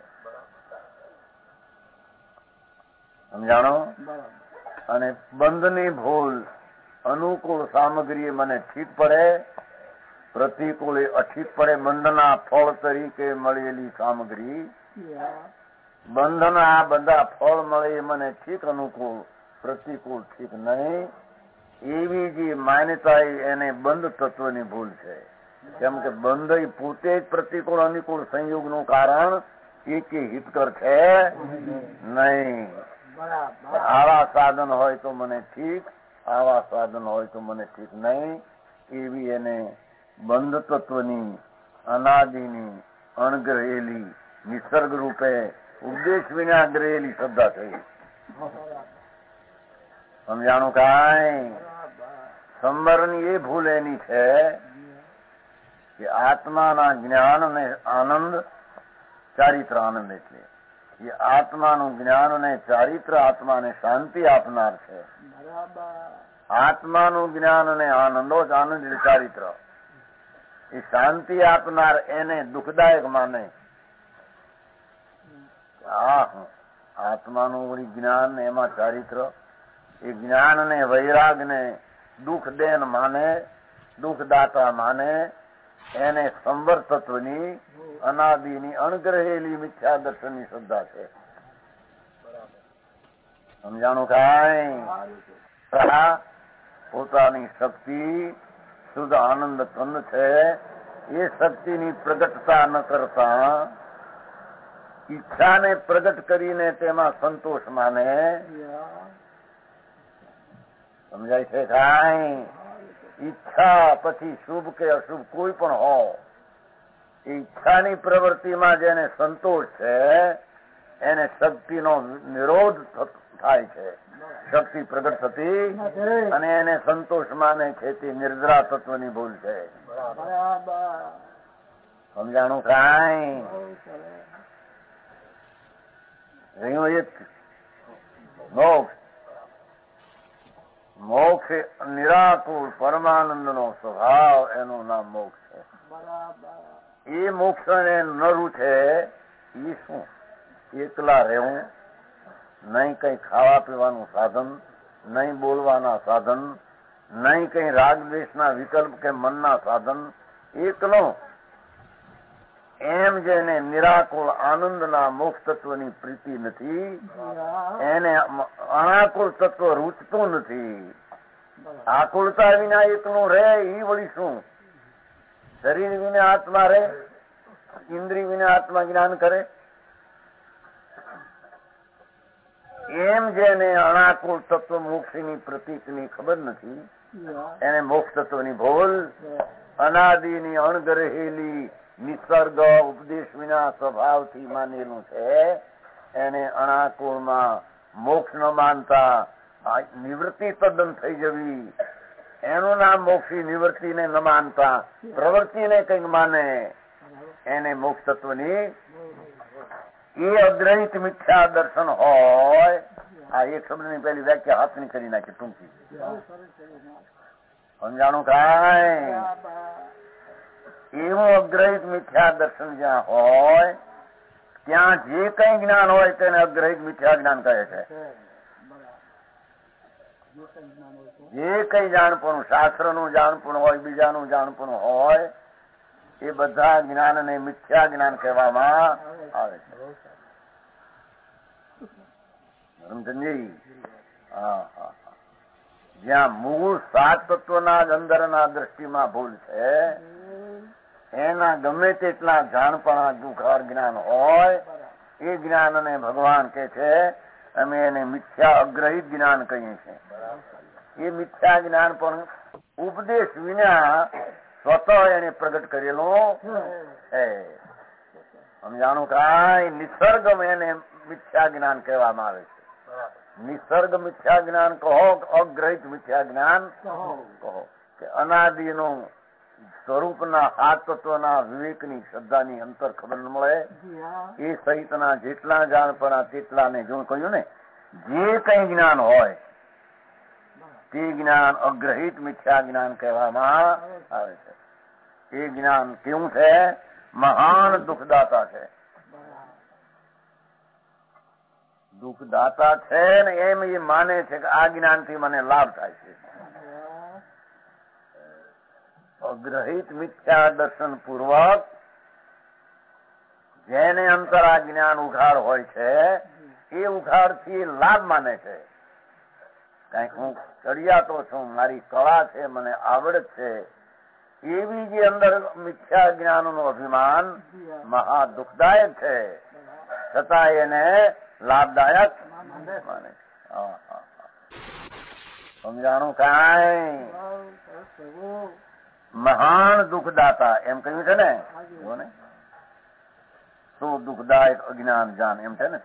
H: સમજાણો? અને બંધની ભૂલ, અનુકૂળ સામગ્રી મને ઠીક પડે, પ્રતિકૂળ એ અઠીક પડે. બંધના ફળ તરીકે મળેલી સામગ્રી, બંધના બધા ફળ મળે એ મને ઠીક અનુકૂળ, પ્રતિકૂળ ઠીક નહીં, એવી જે માન્યતા એને બંધ તત્વની ભૂલ છે. કેમ કે બંધ એ પોતે જ પ્રતિકૂળ અનુકૂળ સંયોગનું કારણ એક હિતકર છે નહીં. આવા સાધન હોય તો મને ઠીક, આવા સાધન હોય તો મને ઠીક નહીં, એવી એને બંધ તત્વની અનાદિની અણગ્રહેલી નિસર્ગ રૂપે ઉપદેશ વિના ગ્રહેલી શ્રદ્ધા થઈ. સમજાણું કાંઈ? સંવરની એ ભૂલ એની છે કે આત્માના જ્ઞાન ને આનંદ, ચારિત્ર આનંદ એટલે એ આત્માનું જ્ઞાન ને ચારિત્ર આત્માને શાંતિ આપનાર છે. આત્માનું જ્ઞાન ને આનંદો જ આનંદ ચારિત્ર એ શાંતિ આપનાર એને દુઃખદાયક માને. આ આત્માનું જ્ઞાન ને એમાં ચારિત્ર, એ જ્ઞાન ને વૈરાગ ને દુઃખ દેન માને, દુઃખદાતા માને, એને સંવર તત્વની અનાદિની અણગ્રહેલી મિથ્યા દર્શનની શ્રદ્ધા છે. સમજાણું કાંઈ? પોતાની શક્તિ શુદ્ધ આનંદ કંદ છે, એ શક્તિની પ્રગટતા ન કરતા ઈચ્છાને પ્રગટ કરીને તેમાં સંતોષ માને. સમજાય છે કાંઈ? ઈચ્છા પછી શુભ કે અશુભ કોઈ પણ હો, એ ઈચ્છાની પ્રવૃત્તિમાં જેને સંતોષ છે એને શક્તિનો નિરોધ થાય છે. શક્તિ પ્રગટ થતી અને એને સંતોષ માને છે, તે નિર્જરા તત્વની ભૂલ છે. સમજાણું કાંઈ? એક મોક્ષ, મોક્ષ નિરાકુળ પરમાનંદ નો સ્વભાવ, એનું નામ મોક્ષ છે. એ મોક્ષ ને નરું છે એ શું? એકલા રહેવું, નહીં કઈ ખાવા પીવાનું સાધન, નહીં બોલવાના સાધન, નહીં કઈ રાગ દ્વેષના વિકલ્પ કે મનના સાધન, એકલો એમ જેને નિરાકુળ આનંદના મોક્ષ તત્વની પ્રીતિ નથી, એને અનાકુળ તત્વ રૂચતું નથી. આકુળતા વિના એકલું રહે એ વળી શું? શરીર વિના આત્મા રહે, ઇન્દ્રિય વિના આત્મા જ્ઞાન કરે. એમ જેને અનાકુળ તત્વ મોક્ષની પ્રતીકની ખબર નથી, એને મોક્ષ તત્વની ભૂલ, અનાદિની અણગરેલી નિસર્ગ ઉપદેશ વિના સ્વભાવથી માનેલું છે, એને અનાકુળમાં મોક્ષ ન માનતા નિવૃત્તિ તદ્દન થઈ જવી, એનું નામ મોક્ષી. નિવૃત્તિને ન માનતા પ્રવૃત્તિને કંઈક માને, એને મોક્ષ તત્વની એ અગ્રહિત મિથ્યા દર્શન હોય. આ એક શબ્દની પહેલી વ્યાખ્યા હાથની કરી નાખી ટૂંકી. સમજાણું કાંઈ? એવું અગ્રહિત મિથ્યા દર્શન જ્યાં હોય ત્યાં જે કઈ જ્ઞાન હોય તેને અગ્રહિત મિથ્યા જ્ઞાન કહે છે. જે કઈ જાણપણું, શાસ્ત્રનું જાણપણું હોય, બીજાનું જાણપણું હોય, એ બધા જ્ઞાનને મિથ્યા જ્ઞાન કહેવામાં આવે છે. સમજી? હા હા. જ્યાં મૂળ સાત તત્વના જ અંદરના દ્રષ્ટિમાં ભૂલ છે, એના ગમે તેટલા જાણપણા દુખાર જ્ઞાન હોય, એ જ્ઞાનને ભગવાન કે છે અમે એને મિથ્યા અગ્રહિત જ્ઞાન કહીએ છીએ. એ મિથ્યા જ્ઞાન પણ ઉપદેશ વિના સ્વતઃ એને પ્રગટ કરેલું છે. સમજાણું કાંઈ? નિસર્ગ એને મિથ્યા જ્ઞાન કહેવામાં આવે છે. નિસર્ગ મિથ્યા જ્ઞાન કહો, અગ્રહિત મિથ્યા જ્ઞાન કહો, કે અનાદિનું સ્વરૂપના સાત તત્વના વિવેકની શ્રદ્ધાની અંતર ખબર ન મળે એ સહિતના જેટલા જાણપણા તેટલાને જો કહ્યું ને, જે કઈ જ્ઞાન હોય તે જ્ઞાન અગ્રહિત મિથ્યા જ્ઞાન કહેવામાં આવે છે. એ જ્ઞાન કેવું છે? મહાન દુઃખદાતા છે. દુઃખદાતા છે ને એમ એ માને છે કે આ જ્ઞાનથી મને લાભ થાય છે. અગ્રહિત મિથ્યા દર્શન પૂર્વક જેને અંતર આ જ્ઞાન ઉઘાડ હોય છે એ ઉઘાડ થી લાભ માને છે. કઈક હું ચડિયાતો છું, મારી કળા છે, મને આવડત છે, એવી જે અંદર મિથ્યા જ્ઞાન નું અભિમાન મહા દુઃખદાયક છે, છતાં એને લાભદાયક માને છે. સમજાણું કાંઈ? મહાન દુઃખદાતા એમ કહ્યું છે ને, ને શું દુઃખદાયક અજ્ઞાન જાન એમ છે ને.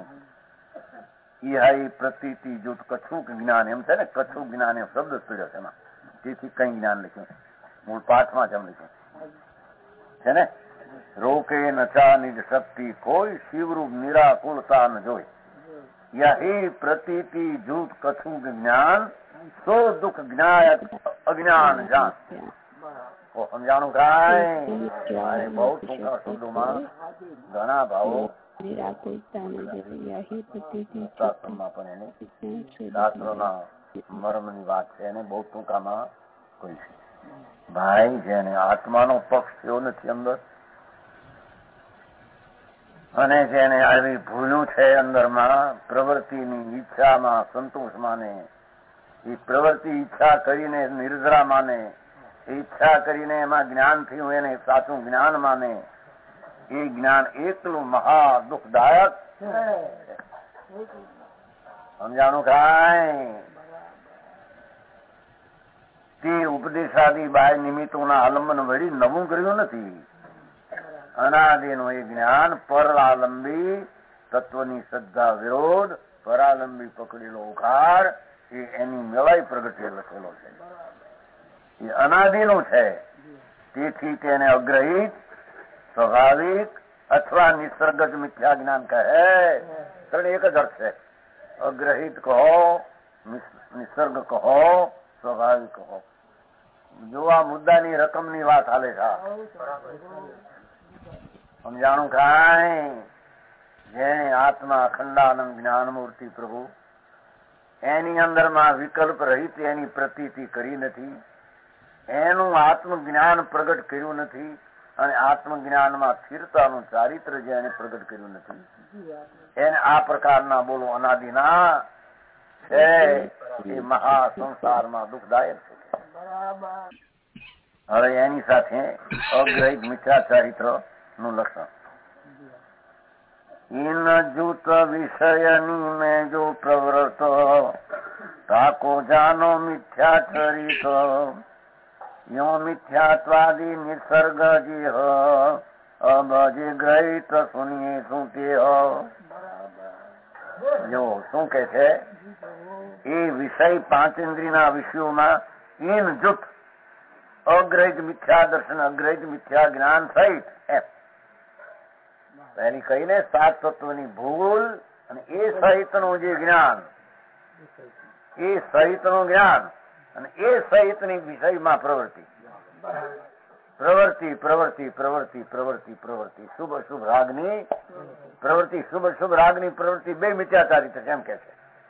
H: ઈહાઈ પ્રતીતિ જૂથ કછુક જ્ઞાન એમ છે ને. કછુક જ્ઞાન એમ શબ્દ સ્તુર્યો છે એમાં. તેથી કઈ જ્ઞાન લખ્યું મૂળ પાઠમાં જ એમ લખ્યું છે ને. રોકે નચા નિજ શક્તિ કોઈ, શિવરૂપ નિરાકુળતા ન જોઈ. યહી પ્રતીતિ જૂથ કછુક જ્ઞાન, સો દુઃખ જ્ઞાયક અજ્ઞાન જાન. સમજાણું કાંઈ? બહુ ટૂંકા શબ્દોમાં ઘણા ભાવો શાસ્ત્રમાં પણ એને શાસ્ત્રના મર્મની વાત છે એને બહુ ટૂંકામાં કોઈ છે. ભાઈ જેને આત્માનો પક્ષ થયો નથી અંદર, અને જેને આવી ભૂલું છે અંદરમાં, પ્રવૃત્તિની ઈચ્છામાં સંતોષ માને, એ પ્રવૃત્તિ ઈચ્છા કરીને નિર્જરા માને, ઈચ્છા કરીને એમાં જ્ઞાન થયું એને સાચું જ્ઞાન માને, એ જ્ઞાન એકલું મહા દુઃખદાયક. સમજાણું કાંઈ? તે ઉપદેશાદી બાય નિમિત્તોના આલંબન વળી નવું કર્યું નથી. અનાદિનું એ જ્ઞાન પરાલંબી તત્વની શ્રદ્ધા વિરોધ, પરાલંબી પકડેલો ઉખાડ, એ એની મેળાઈ પ્રગટે લખેલો છે. એ અનાદિનું છે, તેથી તેને અગ્રહિત, સ્વાભાવિક અથવા નિસર્ગજ મિથ્યા જ્ઞાન કહે. ત્રણ એક જ અર્થ છે. અગ્રહિત કહો, નિસર્ગ કહો, સ્વાભાવિક કહો. જો આ મુદ્દાની રકમની વાત હાલે છે. સમજાણું કાંઈ? જેને આત્મા અખંડાનંદ જ્ઞાન મૂર્તિ પ્રભુ એની અંદરમાં વિકલ્પ રહિત એની પ્રતીતિ કરી નથી, એનું આત્મજ્ઞાન પ્રગટ કર્યું નથી, અને આત્મજ્ઞાનમાં સ્થિરતાનું ચારિત્ર જે એને પ્રગટ કર્યું નથી, એને આ પ્રકારના બોલો અનાદિના છે એ મહા સંસારમાં દુઃખદાયક છે. હવે એની સાથે અગ્રહિત મિથ્યા ચારિત્ર નું લક્ષણ. ઇન જૂત વિષયની મેં જો પ્રવૃત્ત, તાકો જાનો મિથ્યા ચરિત, યો મિથ્યાત્વાદી નિસર્ગ જીહ, અબજી ગ્રહિત સુનિએ સુતે. જો શું કે છે? એ વિષય પાંચેન્દ્રિયના વિષયોમાં ઇન જૂત અગ્રહિત મિથ્યા દર્શન, અગ્રહિત મિથ્યા જ્ઞાન સહિત એમ એની કહીને સાત તત્વની ભૂલ અને એ સહિતનું જે જ્ઞાન એ સહિતનું જ્ઞાન અને એ સહિતની વિષયમાં પ્રવૃત્તિ પ્રવૃત્તિ પ્રવૃત્તિ પ્રવૃત્તિ પ્રવૃત્તિ પ્રવૃત્તિ શુભ અશુભ રાગની પ્રવૃત્તિ શુભ અશુભ રાગની પ્રવૃત્તિ બે મિથ્યાચારી થશે એમ કે છે.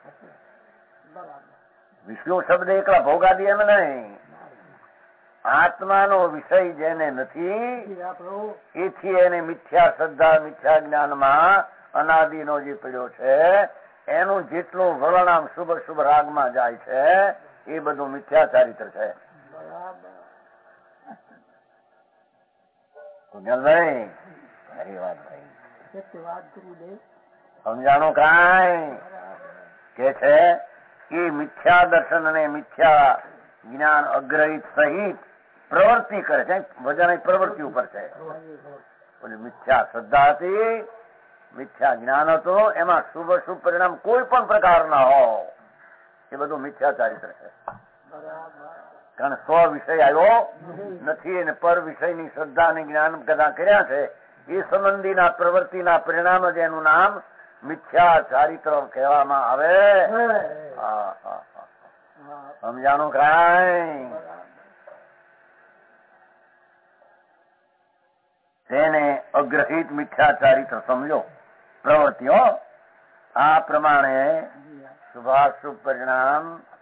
H: વિષ્ણુ શબ્દ એકલા ભોગાદી એમ નહીં, આત્માનો વિષય જેને નથી એથી એને મિથ્યા શ્રદ્ધા મિથ્યા જ્ઞાનમાં અનાદિનો જે પડ્યો છે એનું જેટલું વર્ણામ શુભ શુભ રાગમાં જાય છે એ બધું મિથ્યા ચારિત્ર છે. સમજાણું કાંઈ કે છે કે મિથ્યા દર્શન અને મિથ્યા જ્ઞાન અગ્રહિત સહિત પ્રવૃત્તિ કરે છે, વજન પ્રવૃત્તિ ઉપર છે. મિથ્યા શ્રદ્ધા હતી, મિથ્યા જ્ઞાન હતું, એમાં શુભ શુભ પરિણામ કોઈ પણ પ્રકારના હોય એ બધું મિથ્યા ચારિત્ર છે. કારણ સ્વ વિષય આવ્યો નથી અને પર વિષયની શ્રદ્ધા અને જ્ઞાન કદા કર્યા છે એ સંબંધીના પ્રવૃત્તિના પરિણામ જ એનું નામ મિથ્યા ચારિત્ર કહેવામાં આવે. સમજાણું કાંઈ? તેને અગ્રહિત મિથ્યા ચારિત્ર સમજો પ્રવૃત્તિઓ. આ પ્રમાણે શુભાશુભ પરિણામ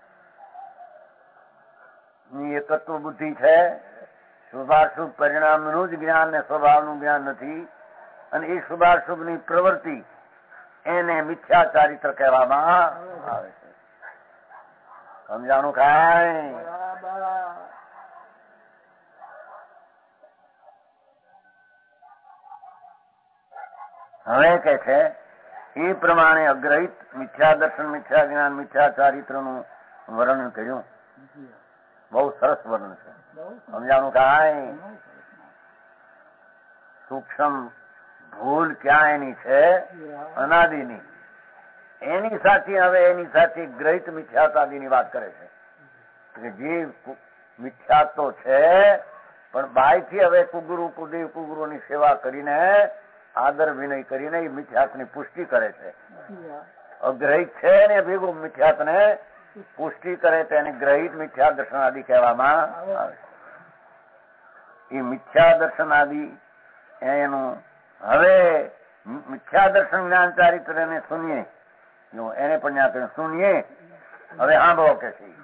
H: ની એકત્વ બુદ્ધિ છે. શુભાશુભ પરિણામનું જ જ્ઞાન ને સ્વભાવનું જ્ઞાન નથી અને એ શુભાશુભ ની પ્રવૃત્તિ એને મિથ્યા ચારિત્ર કહેવામાં આવે છે. સમજાણું કાંઈ? હવે કે છે એ પ્રમાણે અગ્રહિત મિથ્યા દર્શન મિથ્યા જ્ઞાન મિથ્યા ચારિત્ર નું વર્ણન કર્યું. બહુ સરસ વર્ણન છે. સમજાણું કાંઈ? સૂક્ષ્મ ભૂલ ક્યાં એની છે? અનાદિની. એની સાથે હવે એની સાથે ગ્રહિત મિથ્યાત્વાદીની વાત કરે છે કે જે મિથ્યા તો છે પણ બાયથી હવે કુગુરુ કુદેવ કુગુરુની સેવા કરીને આદર વિનય કરીને એ મિથ્યાત્વની પુષ્ટિ કરે છે. અગ્રહિત છે ને ભેગું મિથ્યાત્વને પુષ્ટિ કરે તેને ગ્રહિત મિથ્યા દર્શન આદિ કહેવામાં આવે. એ મિથ્યા દર્શન આદિ એનું હવે મિથ્યા દર્શન જ્ઞાન ચારિત્ર ને સુનિએ એને પણ ત્યાં કહ્યું સુનિએ. હવે સાંભળો કે છે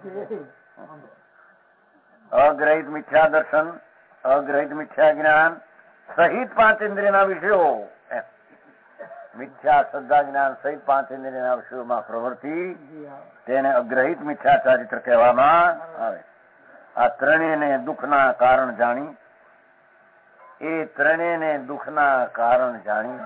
H: અગ્રહિત મિથ્યા દર્શન અગ્રહિત મિથ્યા જ્ઞાન સહિત પાંચ ઇન્દ્રિયના વિષયો મિથ્યા શ્રદ્ધા જ્ઞાન સહિત પાંચ ઇન્દ્રિયના વિષયોમાં પ્રવૃત્તિ તેને અગ્રહિત મિથ્યા ચારિત્ર કહેવામાં આવે. આ ત્રણેયને દુઃખના કારણ જાણી એ ત્રણેયને દુઃખના કારણ જાણી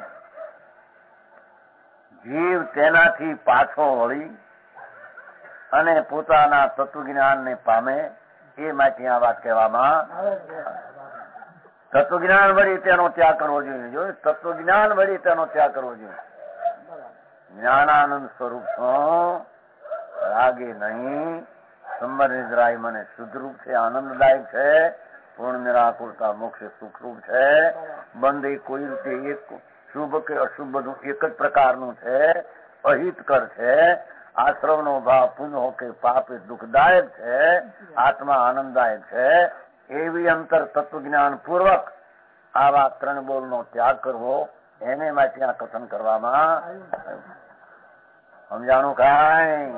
H: જીવ તેનાથી પાછો વળી અને પોતાના તત્વજ્ઞાનને પામે એ માટે આ વાત કહેવામાં તત્વજ્ઞાન વળી તેનો ત્યાગ કરવો જોઈએ. જો તત્વજ્ઞાન વળી તેનો ત્યાગ કરવો જોઈએ. જ્ઞાનાનંદ સ્વરૂપ છો રાગે નહીં. સંબર નિદ્રાય મને શુદ્ધરૂપ છે, આનંદદાયક છે, પૂર્ણ નિરાકુરતા મોક્ષ સુખરૂપ છે. બંધ એ કોઈ રીતે એક શુભ કે અશુભ બધું એક જ પ્રકારનું છે. અહિતકર છે. આશ્રમ નો ભાવ પુણ્ય કે પાપ એ દુઃખદાયક છે. આત્મા આનંદદાયક છે. એવી અંતર તત્વજ્ઞાન પૂર્વક આવા ત્રણ બોલ નો ત્યાગ કરવો એને માટે આ કથન કરવામાં સમજાણું કાંઈ?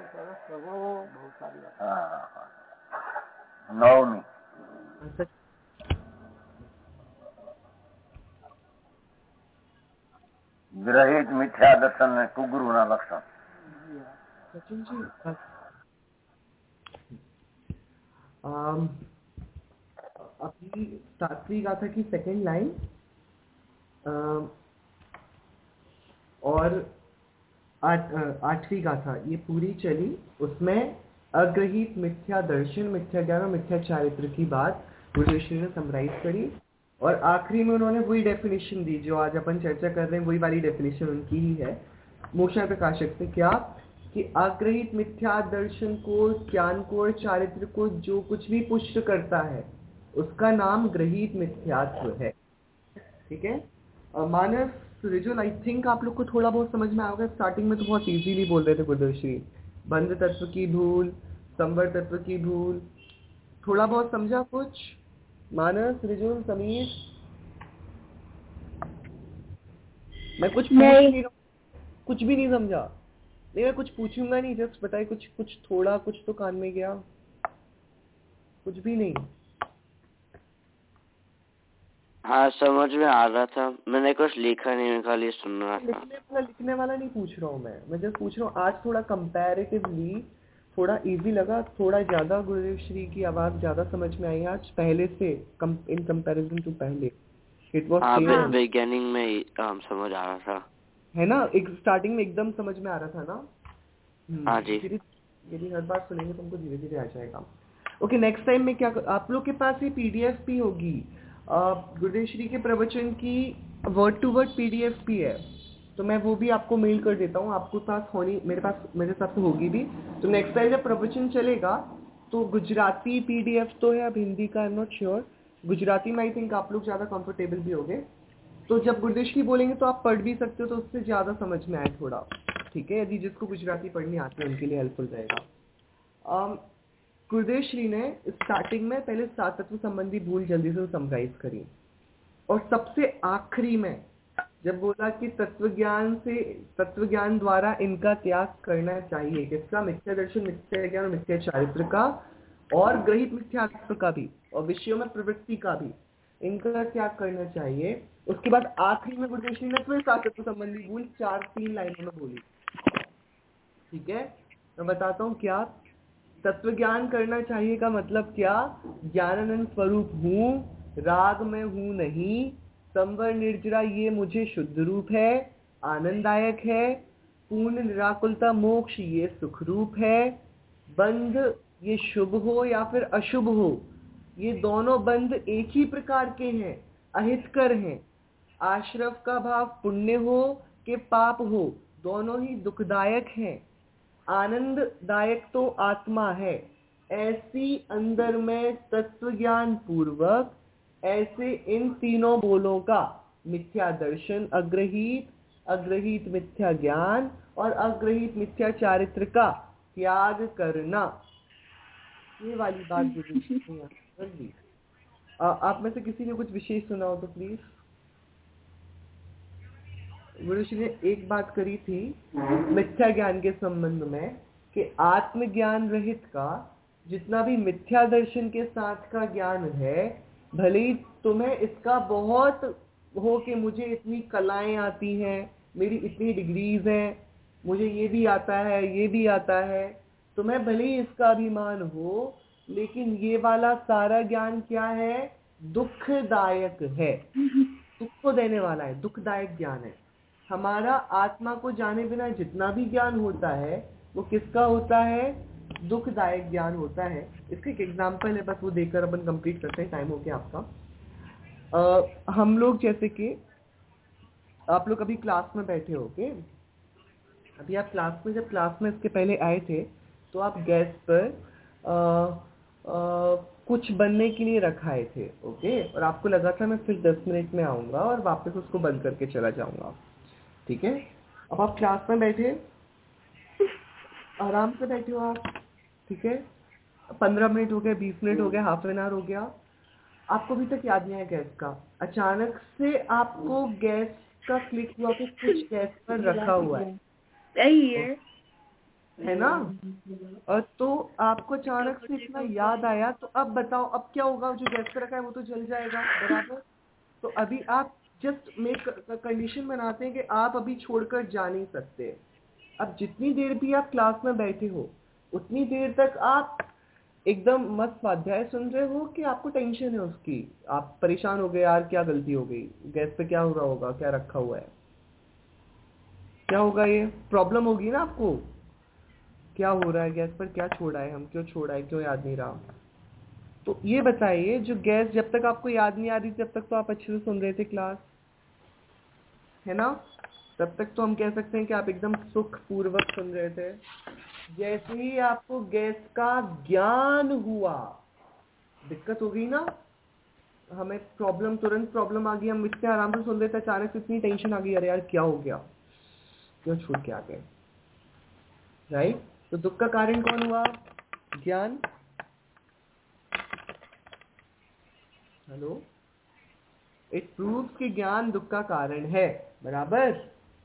H: નવમી ગ્રહિત મિથ્યા દર્શન ને કુગુરુ ના લક્ષણ.
B: अपनी सातवीं गाथा की सेकेंड लाइन और आठ आठवीं गाथा ये पूरी चली. उसमें अग्रहित मिथ्या दर्शन मिथ्या ज्ञान और मिथ्या चारित्र की बात गुरुश्री ने समराइज करी और आखिरी में उन्होंने वही डेफिनेशन दी जो आज अपन चर्चा कर रहे हैं. वही वाली डेफिनेशन उनकी ही है मोक्षण प्रकाशक से. क्या कि अग्रहित मिथ्या दर्शन को ज्ञान को और चारित्र को जो कुछ भी पुष्ट करता है उसका नाम ग्रहित मिथ्यात्व है. ठीक है. मानव तो रिजुअल आई थिंक आप लोग को थोड़ा बहुत समझ में आएगा। स्टार्टिंग में तो बहुत इजीली बोल रहे थे गुरुदेवश्री, बंध तत्व की भूल, संवर तत्व की भूल, थोड़ा बहुत समझा कुछ? मानस, रिजुअल, समीर? मैं कुछ पूछ नहीं, नहीं कुछ भी नहीं समझा? नहीं मैं कुछ पूछूंगा नहीं, जस्ट बताइए कुछ कुछ थोड़ा कुछ तो कान में गया? कुछ भी नहीं?
C: हाँ समझ में आ रहा था, मैंने कुछ लिखा नहीं, मैं खाली सुन रहा था।
B: लिखने वाला लिखने वाला नहीं पूछ रहा हूँ मैं मैं जस्ट पूछ रहा हूँ आज थोड़ा कंपैरेटिवली थोड़ा इजी लगा, थोड़ा ज्यादा गुरुदेव श्री की आवाज ज्यादा समझ में आई आज पहले से, इन कंपैरिजन टू पहले? इट वाज
C: हाँ बिगिनिंग में ही um, समझ आ रहा था,
B: है ना? एक स्टार्टिंग में एकदम समझ में आ रहा था ना?
C: हाँ जी।
B: यदि हर बार सुनेंगे तो हमको धीरे धीरे आ जाएगा। ओके, नेक्स्ट टाइम में क्या कर, आप लोग के पास ये पीडीएफ भी होगी गुरुदेव श्री के प्रवचन की, वर्ड टू वर्ड पीडीएफ भी है, तो मैं वो भी आपको मेल कर देता हूँ। आपको पास होनी, मेरे पास मेरे हिसाब से होगी भी। तो नेक्स्ट टाइम जब प्रवचन चलेगा तो गुजराती पीडीएफ तो है, अब हिंदी का I am not sure, Gujarati में आई थिंक आप लोग ज्यादा कंफर्टेबल भी होगे, तो जब गुरुदेव श्री बोलेंगे तो आप पढ़ भी सकते हो, तो उससे ज्यादा समझ में आए थोड़ा, ठीक है? यदि जिसको गुजराती पढ़नी आती है उनके लिए हेल्पफुल रहेगा। गुरुदेव श्री ने स्टार्टिंग में पहले सात तत्व संबंधी भूल जल्दी से समराइज करी, और सबसे आखिरी में जब बोला कि तत्व ज्ञान से तत्व ज्ञान द्वारा इनका त्याग करना चाहिए, किसका? मिथ्या दर्शन, मिथ्या ज्ञान और मिथ्या चारित्र का, और ग्रहित मिथ्यात्व का भी, और विषयों में प्रवृत्ति का भी, इनका त्याग करना चाहिए। उसके बाद आखिरी में गुरुदेव श्री ने फिर सात तत्व संबंधी भूल चार तीन लाइनों में बोली, ठीक है? मैं बताता हूँ क्या तत्व ज्ञान करना चाहिए का मतलब क्या? ज्ञानानंद स्वरूप हूँ, राग में हूँ नहीं, संवर निर्जरा ये मुझे शुद्ध रूप है, आनंददायक है, पूर्ण निराकुलता मोक्ष ये सुख रूप है, बंध ये शुभ हो या फिर अशुभ हो, ये दोनों बंध एक ही प्रकार के हैं, अहितकर हैं, आश्रव का भाव पुण्य हो कि पाप हो, दोनों ही दुखदायक हैं, आनंददायक तो आत्मा है। ऐसी अंदर में तत्व ज्ञान पूर्वक ऐसे इन तीनों बोलों का, मिथ्या दर्शन अग्रहित, अग्रहित मिथ्या ज्ञान और अग्रहित मिथ्या चारित्र का त्याग करना, ये वाली बात बुझी। आप में से किसी ने कुछ विशेष सुना हो तो प्लीज। गुरुश्री ने एक बात करी थी मिथ्या ज्ञान के संबंध में कि आत्मज्ञान रहित का जितना भी मिथ्या दर्शन के साथ का ज्ञान है, भले ही तुम्हें इसका बहुत हो कि मुझे इतनी कलाएं आती हैं, मेरी इतनी डिग्रीज हैं, मुझे ये भी आता है ये भी आता है, तुम्हें भले ही इसका अभिमान हो, लेकिन ये वाला सारा ज्ञान क्या है? दुखदायक है, दुख को देने वाला है, दुखदायक ज्ञान है। हमारा आत्मा को जाने बिना जितना भी ज्ञान होता है वो किसका होता है? दुखदायक ज्ञान होता है। इसका एक एग्जाम्पल है, बस वो देखकर अपन कंप्लीट करते हैं, टाइम हो गया आपका। आ, हम लोग जैसे कि आप लोग अभी क्लास में बैठे होगे, अभी आप क्लास में, जब क्लास में इसके पहले आए थे तो आप गैस पर आ, आ, कुछ बनने के लिए रखाए थे, ओके, और आपको लगा था मैं फिर दस मिनट में आऊंगा और वापस उसको बंद करके चला जाऊंगा, ठीक है? अब आप क्लास में बैठे, आराम से बैठे हो आप, ठीक है? पंद्रह मिनट हो गए, बीस मिनट हो गए, हाफ एन आवर हो गया, आपको अभी तक याद नहीं है गैस का। अचानक से आपको गैस का क्लिक हुआ कि कुछ गैस पर रखा हुआ है, है ना? और तो आपको अचानक से इतना याद आया, तो अब बताओ अब क्या होगा? जो गैस पर रखा है वो तो जल जाएगा, बराबर? तो अभी आप जस्ट मेक कंडीशन बनाते हैं कि आप अभी छोड़कर जा नहीं सकते। अब जितनी देर भी आप क्लास में बैठे हो उतनी देर तक आप एकदम मस्त स्वाध्याय सुन रहे हो कि आपको टेंशन है उसकी, आप परेशान हो गए, यार क्या गलती हो गई, गैस पे क्या हो रहा होगा, क्या रखा हुआ है, क्या होगा, ये प्रॉब्लम होगी ना आपको, क्या हो रहा है गैस पर, क्या छोड़ा है, हम क्यों छोड़ा है, क्यों याद नहीं रहा। तो ये बताइए, जो गैस जब तक आपको याद नहीं आ रही तब तक तो आप अच्छे से सुन रहे थे क्लास, है ना? तब तक तो हम कह सकते हैं कि आप एकदम सुख पूर्वक सुन रहे थे। जैसे ही आपको गैस का ज्ञान हुआ, दिक्कत हो गई ना? हमें प्रॉब्लम, तुरंत प्रॉब्लम आ गई, हम इतने आराम से सुन लेते, अचानक से इतनी टेंशन आ गई, अरे यार क्या हो गया, क्यों छूट के आ गए, राइट। तो दुख का कारण कौन हुआ? ज्ञान। हेलो, इट प्रूव्स कि ज्ञान दुख का कारण है, बराबर।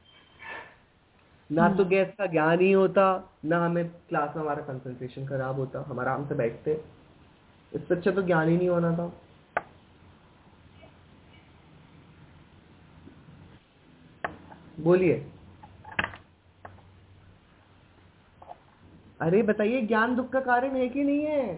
B: ना तो गैस का ज्ञान ही होता, ना हमें क्लास में हमारा कंसंट्रेशन खराब होता, हम आराम से बैठते। इससे अच्छा तो ज्ञान ही नहीं होना था। बोलिए, अरे बताइए, ज्ञान दुख का कारण है कि नहीं है?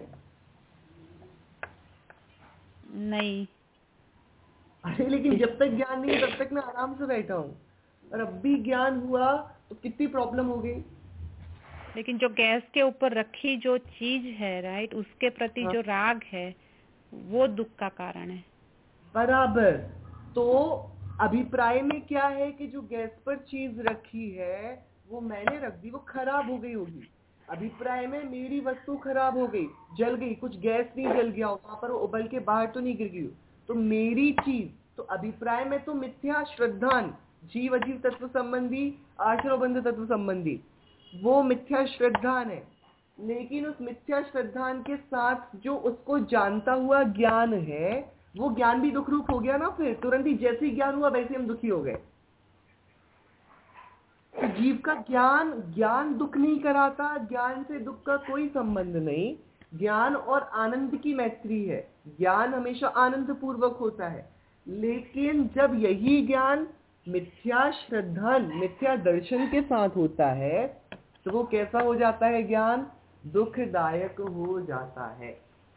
A: नहीं।
B: अरे लेकिन जब तक ज्ञान नहीं है तब तक मैं आराम से बैठा हूँ, और अब भी ज्ञान हुआ तो कितनी प्रॉब्लम हो गई।
A: लेकिन जो गैस के ऊपर रखी जो चीज है, राइट, उसके प्रति
B: हाँ।
A: जो राग है वो दुख का कारण है,
B: बराबर। तो अभिप्राय में क्या है कि जो गैस पर चीज रखी है वो मैंने रख दी, वो खराब हो गई होगी। अभिप्राय में मेरी वस्तु खराब हो गई, जल गई, कुछ गैस नहीं जल गया, वहां पर उबल के बाहर तो नहीं गिर गई, तो मेरी चीज, तो अभिप्राय में तो मिथ्या श्रद्धान, जीव अजीव तत्व संबंधी, आश्रय बंध तत्व संबंधी, वो मिथ्या श्रद्धान है। लेकिन उस मिथ्या श्रद्धान के साथ जो उसको जानता हुआ ज्ञान है, वो ज्ञान भी दुख रूप हो गया ना। फिर तुरंत ही जैसे ही ज्ञान हुआ वैसे हम दुखी हो गए। तो जीव का ज्ञान ज्ञान दुख नहीं कराता, ज्ञान से दुख का कोई संबंध नहीं। ज्ञान और आनंद की मैत्री है, ज्ञान हमेशा आनंद पूर्वक होता है। लेकिन जब यही ज्ञान मिथ्या श्रद्धा, मिथ्या दर्शन के साथ होता है तो वो कैसा हो जाता है? ज्ञान दुखदायक हो जाता है,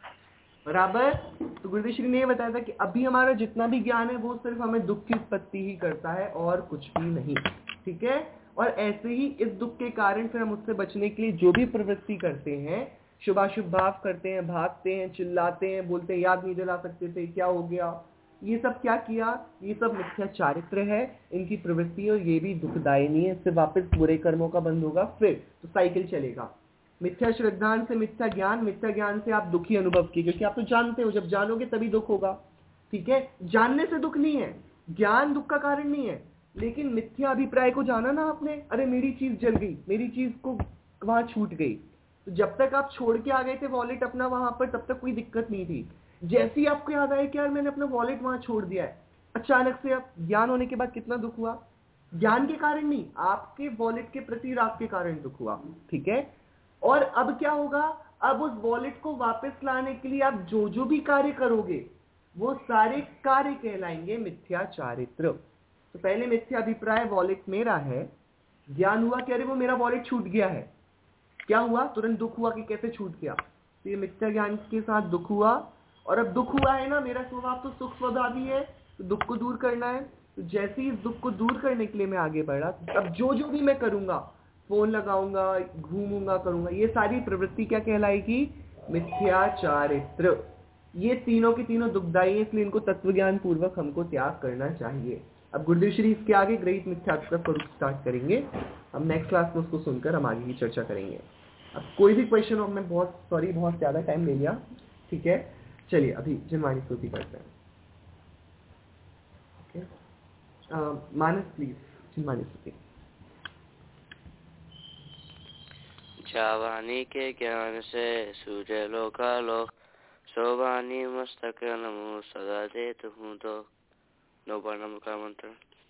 B: बराबर। तो गुरुदेव श्री ने बताया था कि अभी हमारा जितना भी ज्ञान है वो सिर्फ हमें दुख की उत्पत्ति ही करता है और कुछ भी नहीं, ठीक है। और ऐसे ही इस दुख के कारण फिर हम उससे बचने के लिए जो भी प्रवृत्ति करते हैं, शुभाशुभ भाव करते हैं, भागते हैं, चिल्लाते हैं, बोलते हैं याद नहीं दिला सकते थे, क्या हो गया, ये सब क्या किया? ये सब मिथ्या चारित्र है, इनकी प्रवृत्ति, और ये भी दुखदायी नहीं है। इससे वापस बुरे कर्मों का बंध होगा, फिर तो साइकिल चलेगा। मिथ्या श्रद्धान से मिथ्या ज्ञान, मिथ्या ज्ञान से आप दुखी अनुभव किए, क्योंकि आप तो जानते हो, जब जानोगे तभी दुख होगा, ठीक है। जानने से दुख नहीं है, ज्ञान दुख का कारण नहीं है, लेकिन मिथ्या अभिप्राय को जाना ना आपने, अरे मेरी चीज जल गई, मेरी चीज को वहां छूट गई। तो जब तक आप छोड़ के आ गए थे वॉलेट अपना वहां पर, तब तक कोई दिक्कत नहीं थी। जैसे ही आपको याद आया कि यार मैंने अपना वॉलेट वहां छोड़ दिया है, अचानक से आप ज्ञान होने के बाद कितना दुख हुआ। ज्ञान के कारण नहीं, आपके वॉलेट के प्रति राग के कारण दुख हुआ, ठीक है। और अब क्या होगा? अब उस वॉलेट को वापस लाने के लिए आप जो जो भी कार्य करोगे वो सारे कार्य कहलाएंगे मिथ्या चारित्र। तो पहले मिथ्या अभिप्राय, वॉलेट मेरा है, ज्ञान हुआ कि अरे वो मेरा वॉलेट छूट गया है, क्या हुआ? तुरंत दुख हुआ कि कैसे छूट गया। तो ये मिथ्या ज्ञान के साथ दुख हुआ। और अब दुख हुआ है ना, मेरा स्वभाव तो सुख स्वभावी है, तो दुख को दूर करना है। तो जैसे ही इस दुख को दूर करने के लिए मैं आगे बढ़ा, अब जो जो भी मैं करूंगा, फोन लगाऊंगा, घूमूंगा, करूंगा, ये सारी प्रवृत्ति क्या कहलाएगी? मिथ्या चारित्र। ये तीनों के तीनों दुखदायी है, इसलिए इनको तत्व ज्ञान पूर्वक हमको त्याग करना चाहिए। अब गुरुदेव श्री इसके आगे ग्रहित मिथ्यात्व का स्वरूप स्टार्ट करेंगे। हम नेक्स्ट क्लास में उसको सुनकर हम आगे की चर्चा करेंगे। अब कोई भी क्वेश्चन हो, मैं बहुत सॉरी बहुत ज्यादा टाइम ले लिया, ठीक है। चलिए अभी जिनवाणी स्तुति करते हैं, ओके। मानस प्लीज जिनवाणी स्तुति।
C: जावानी के ज्ञान से सूर्य लोकालोक, शोभानी मस्तक नमो सदा देत हूँ तो। नौ बार नमो का मंत्र।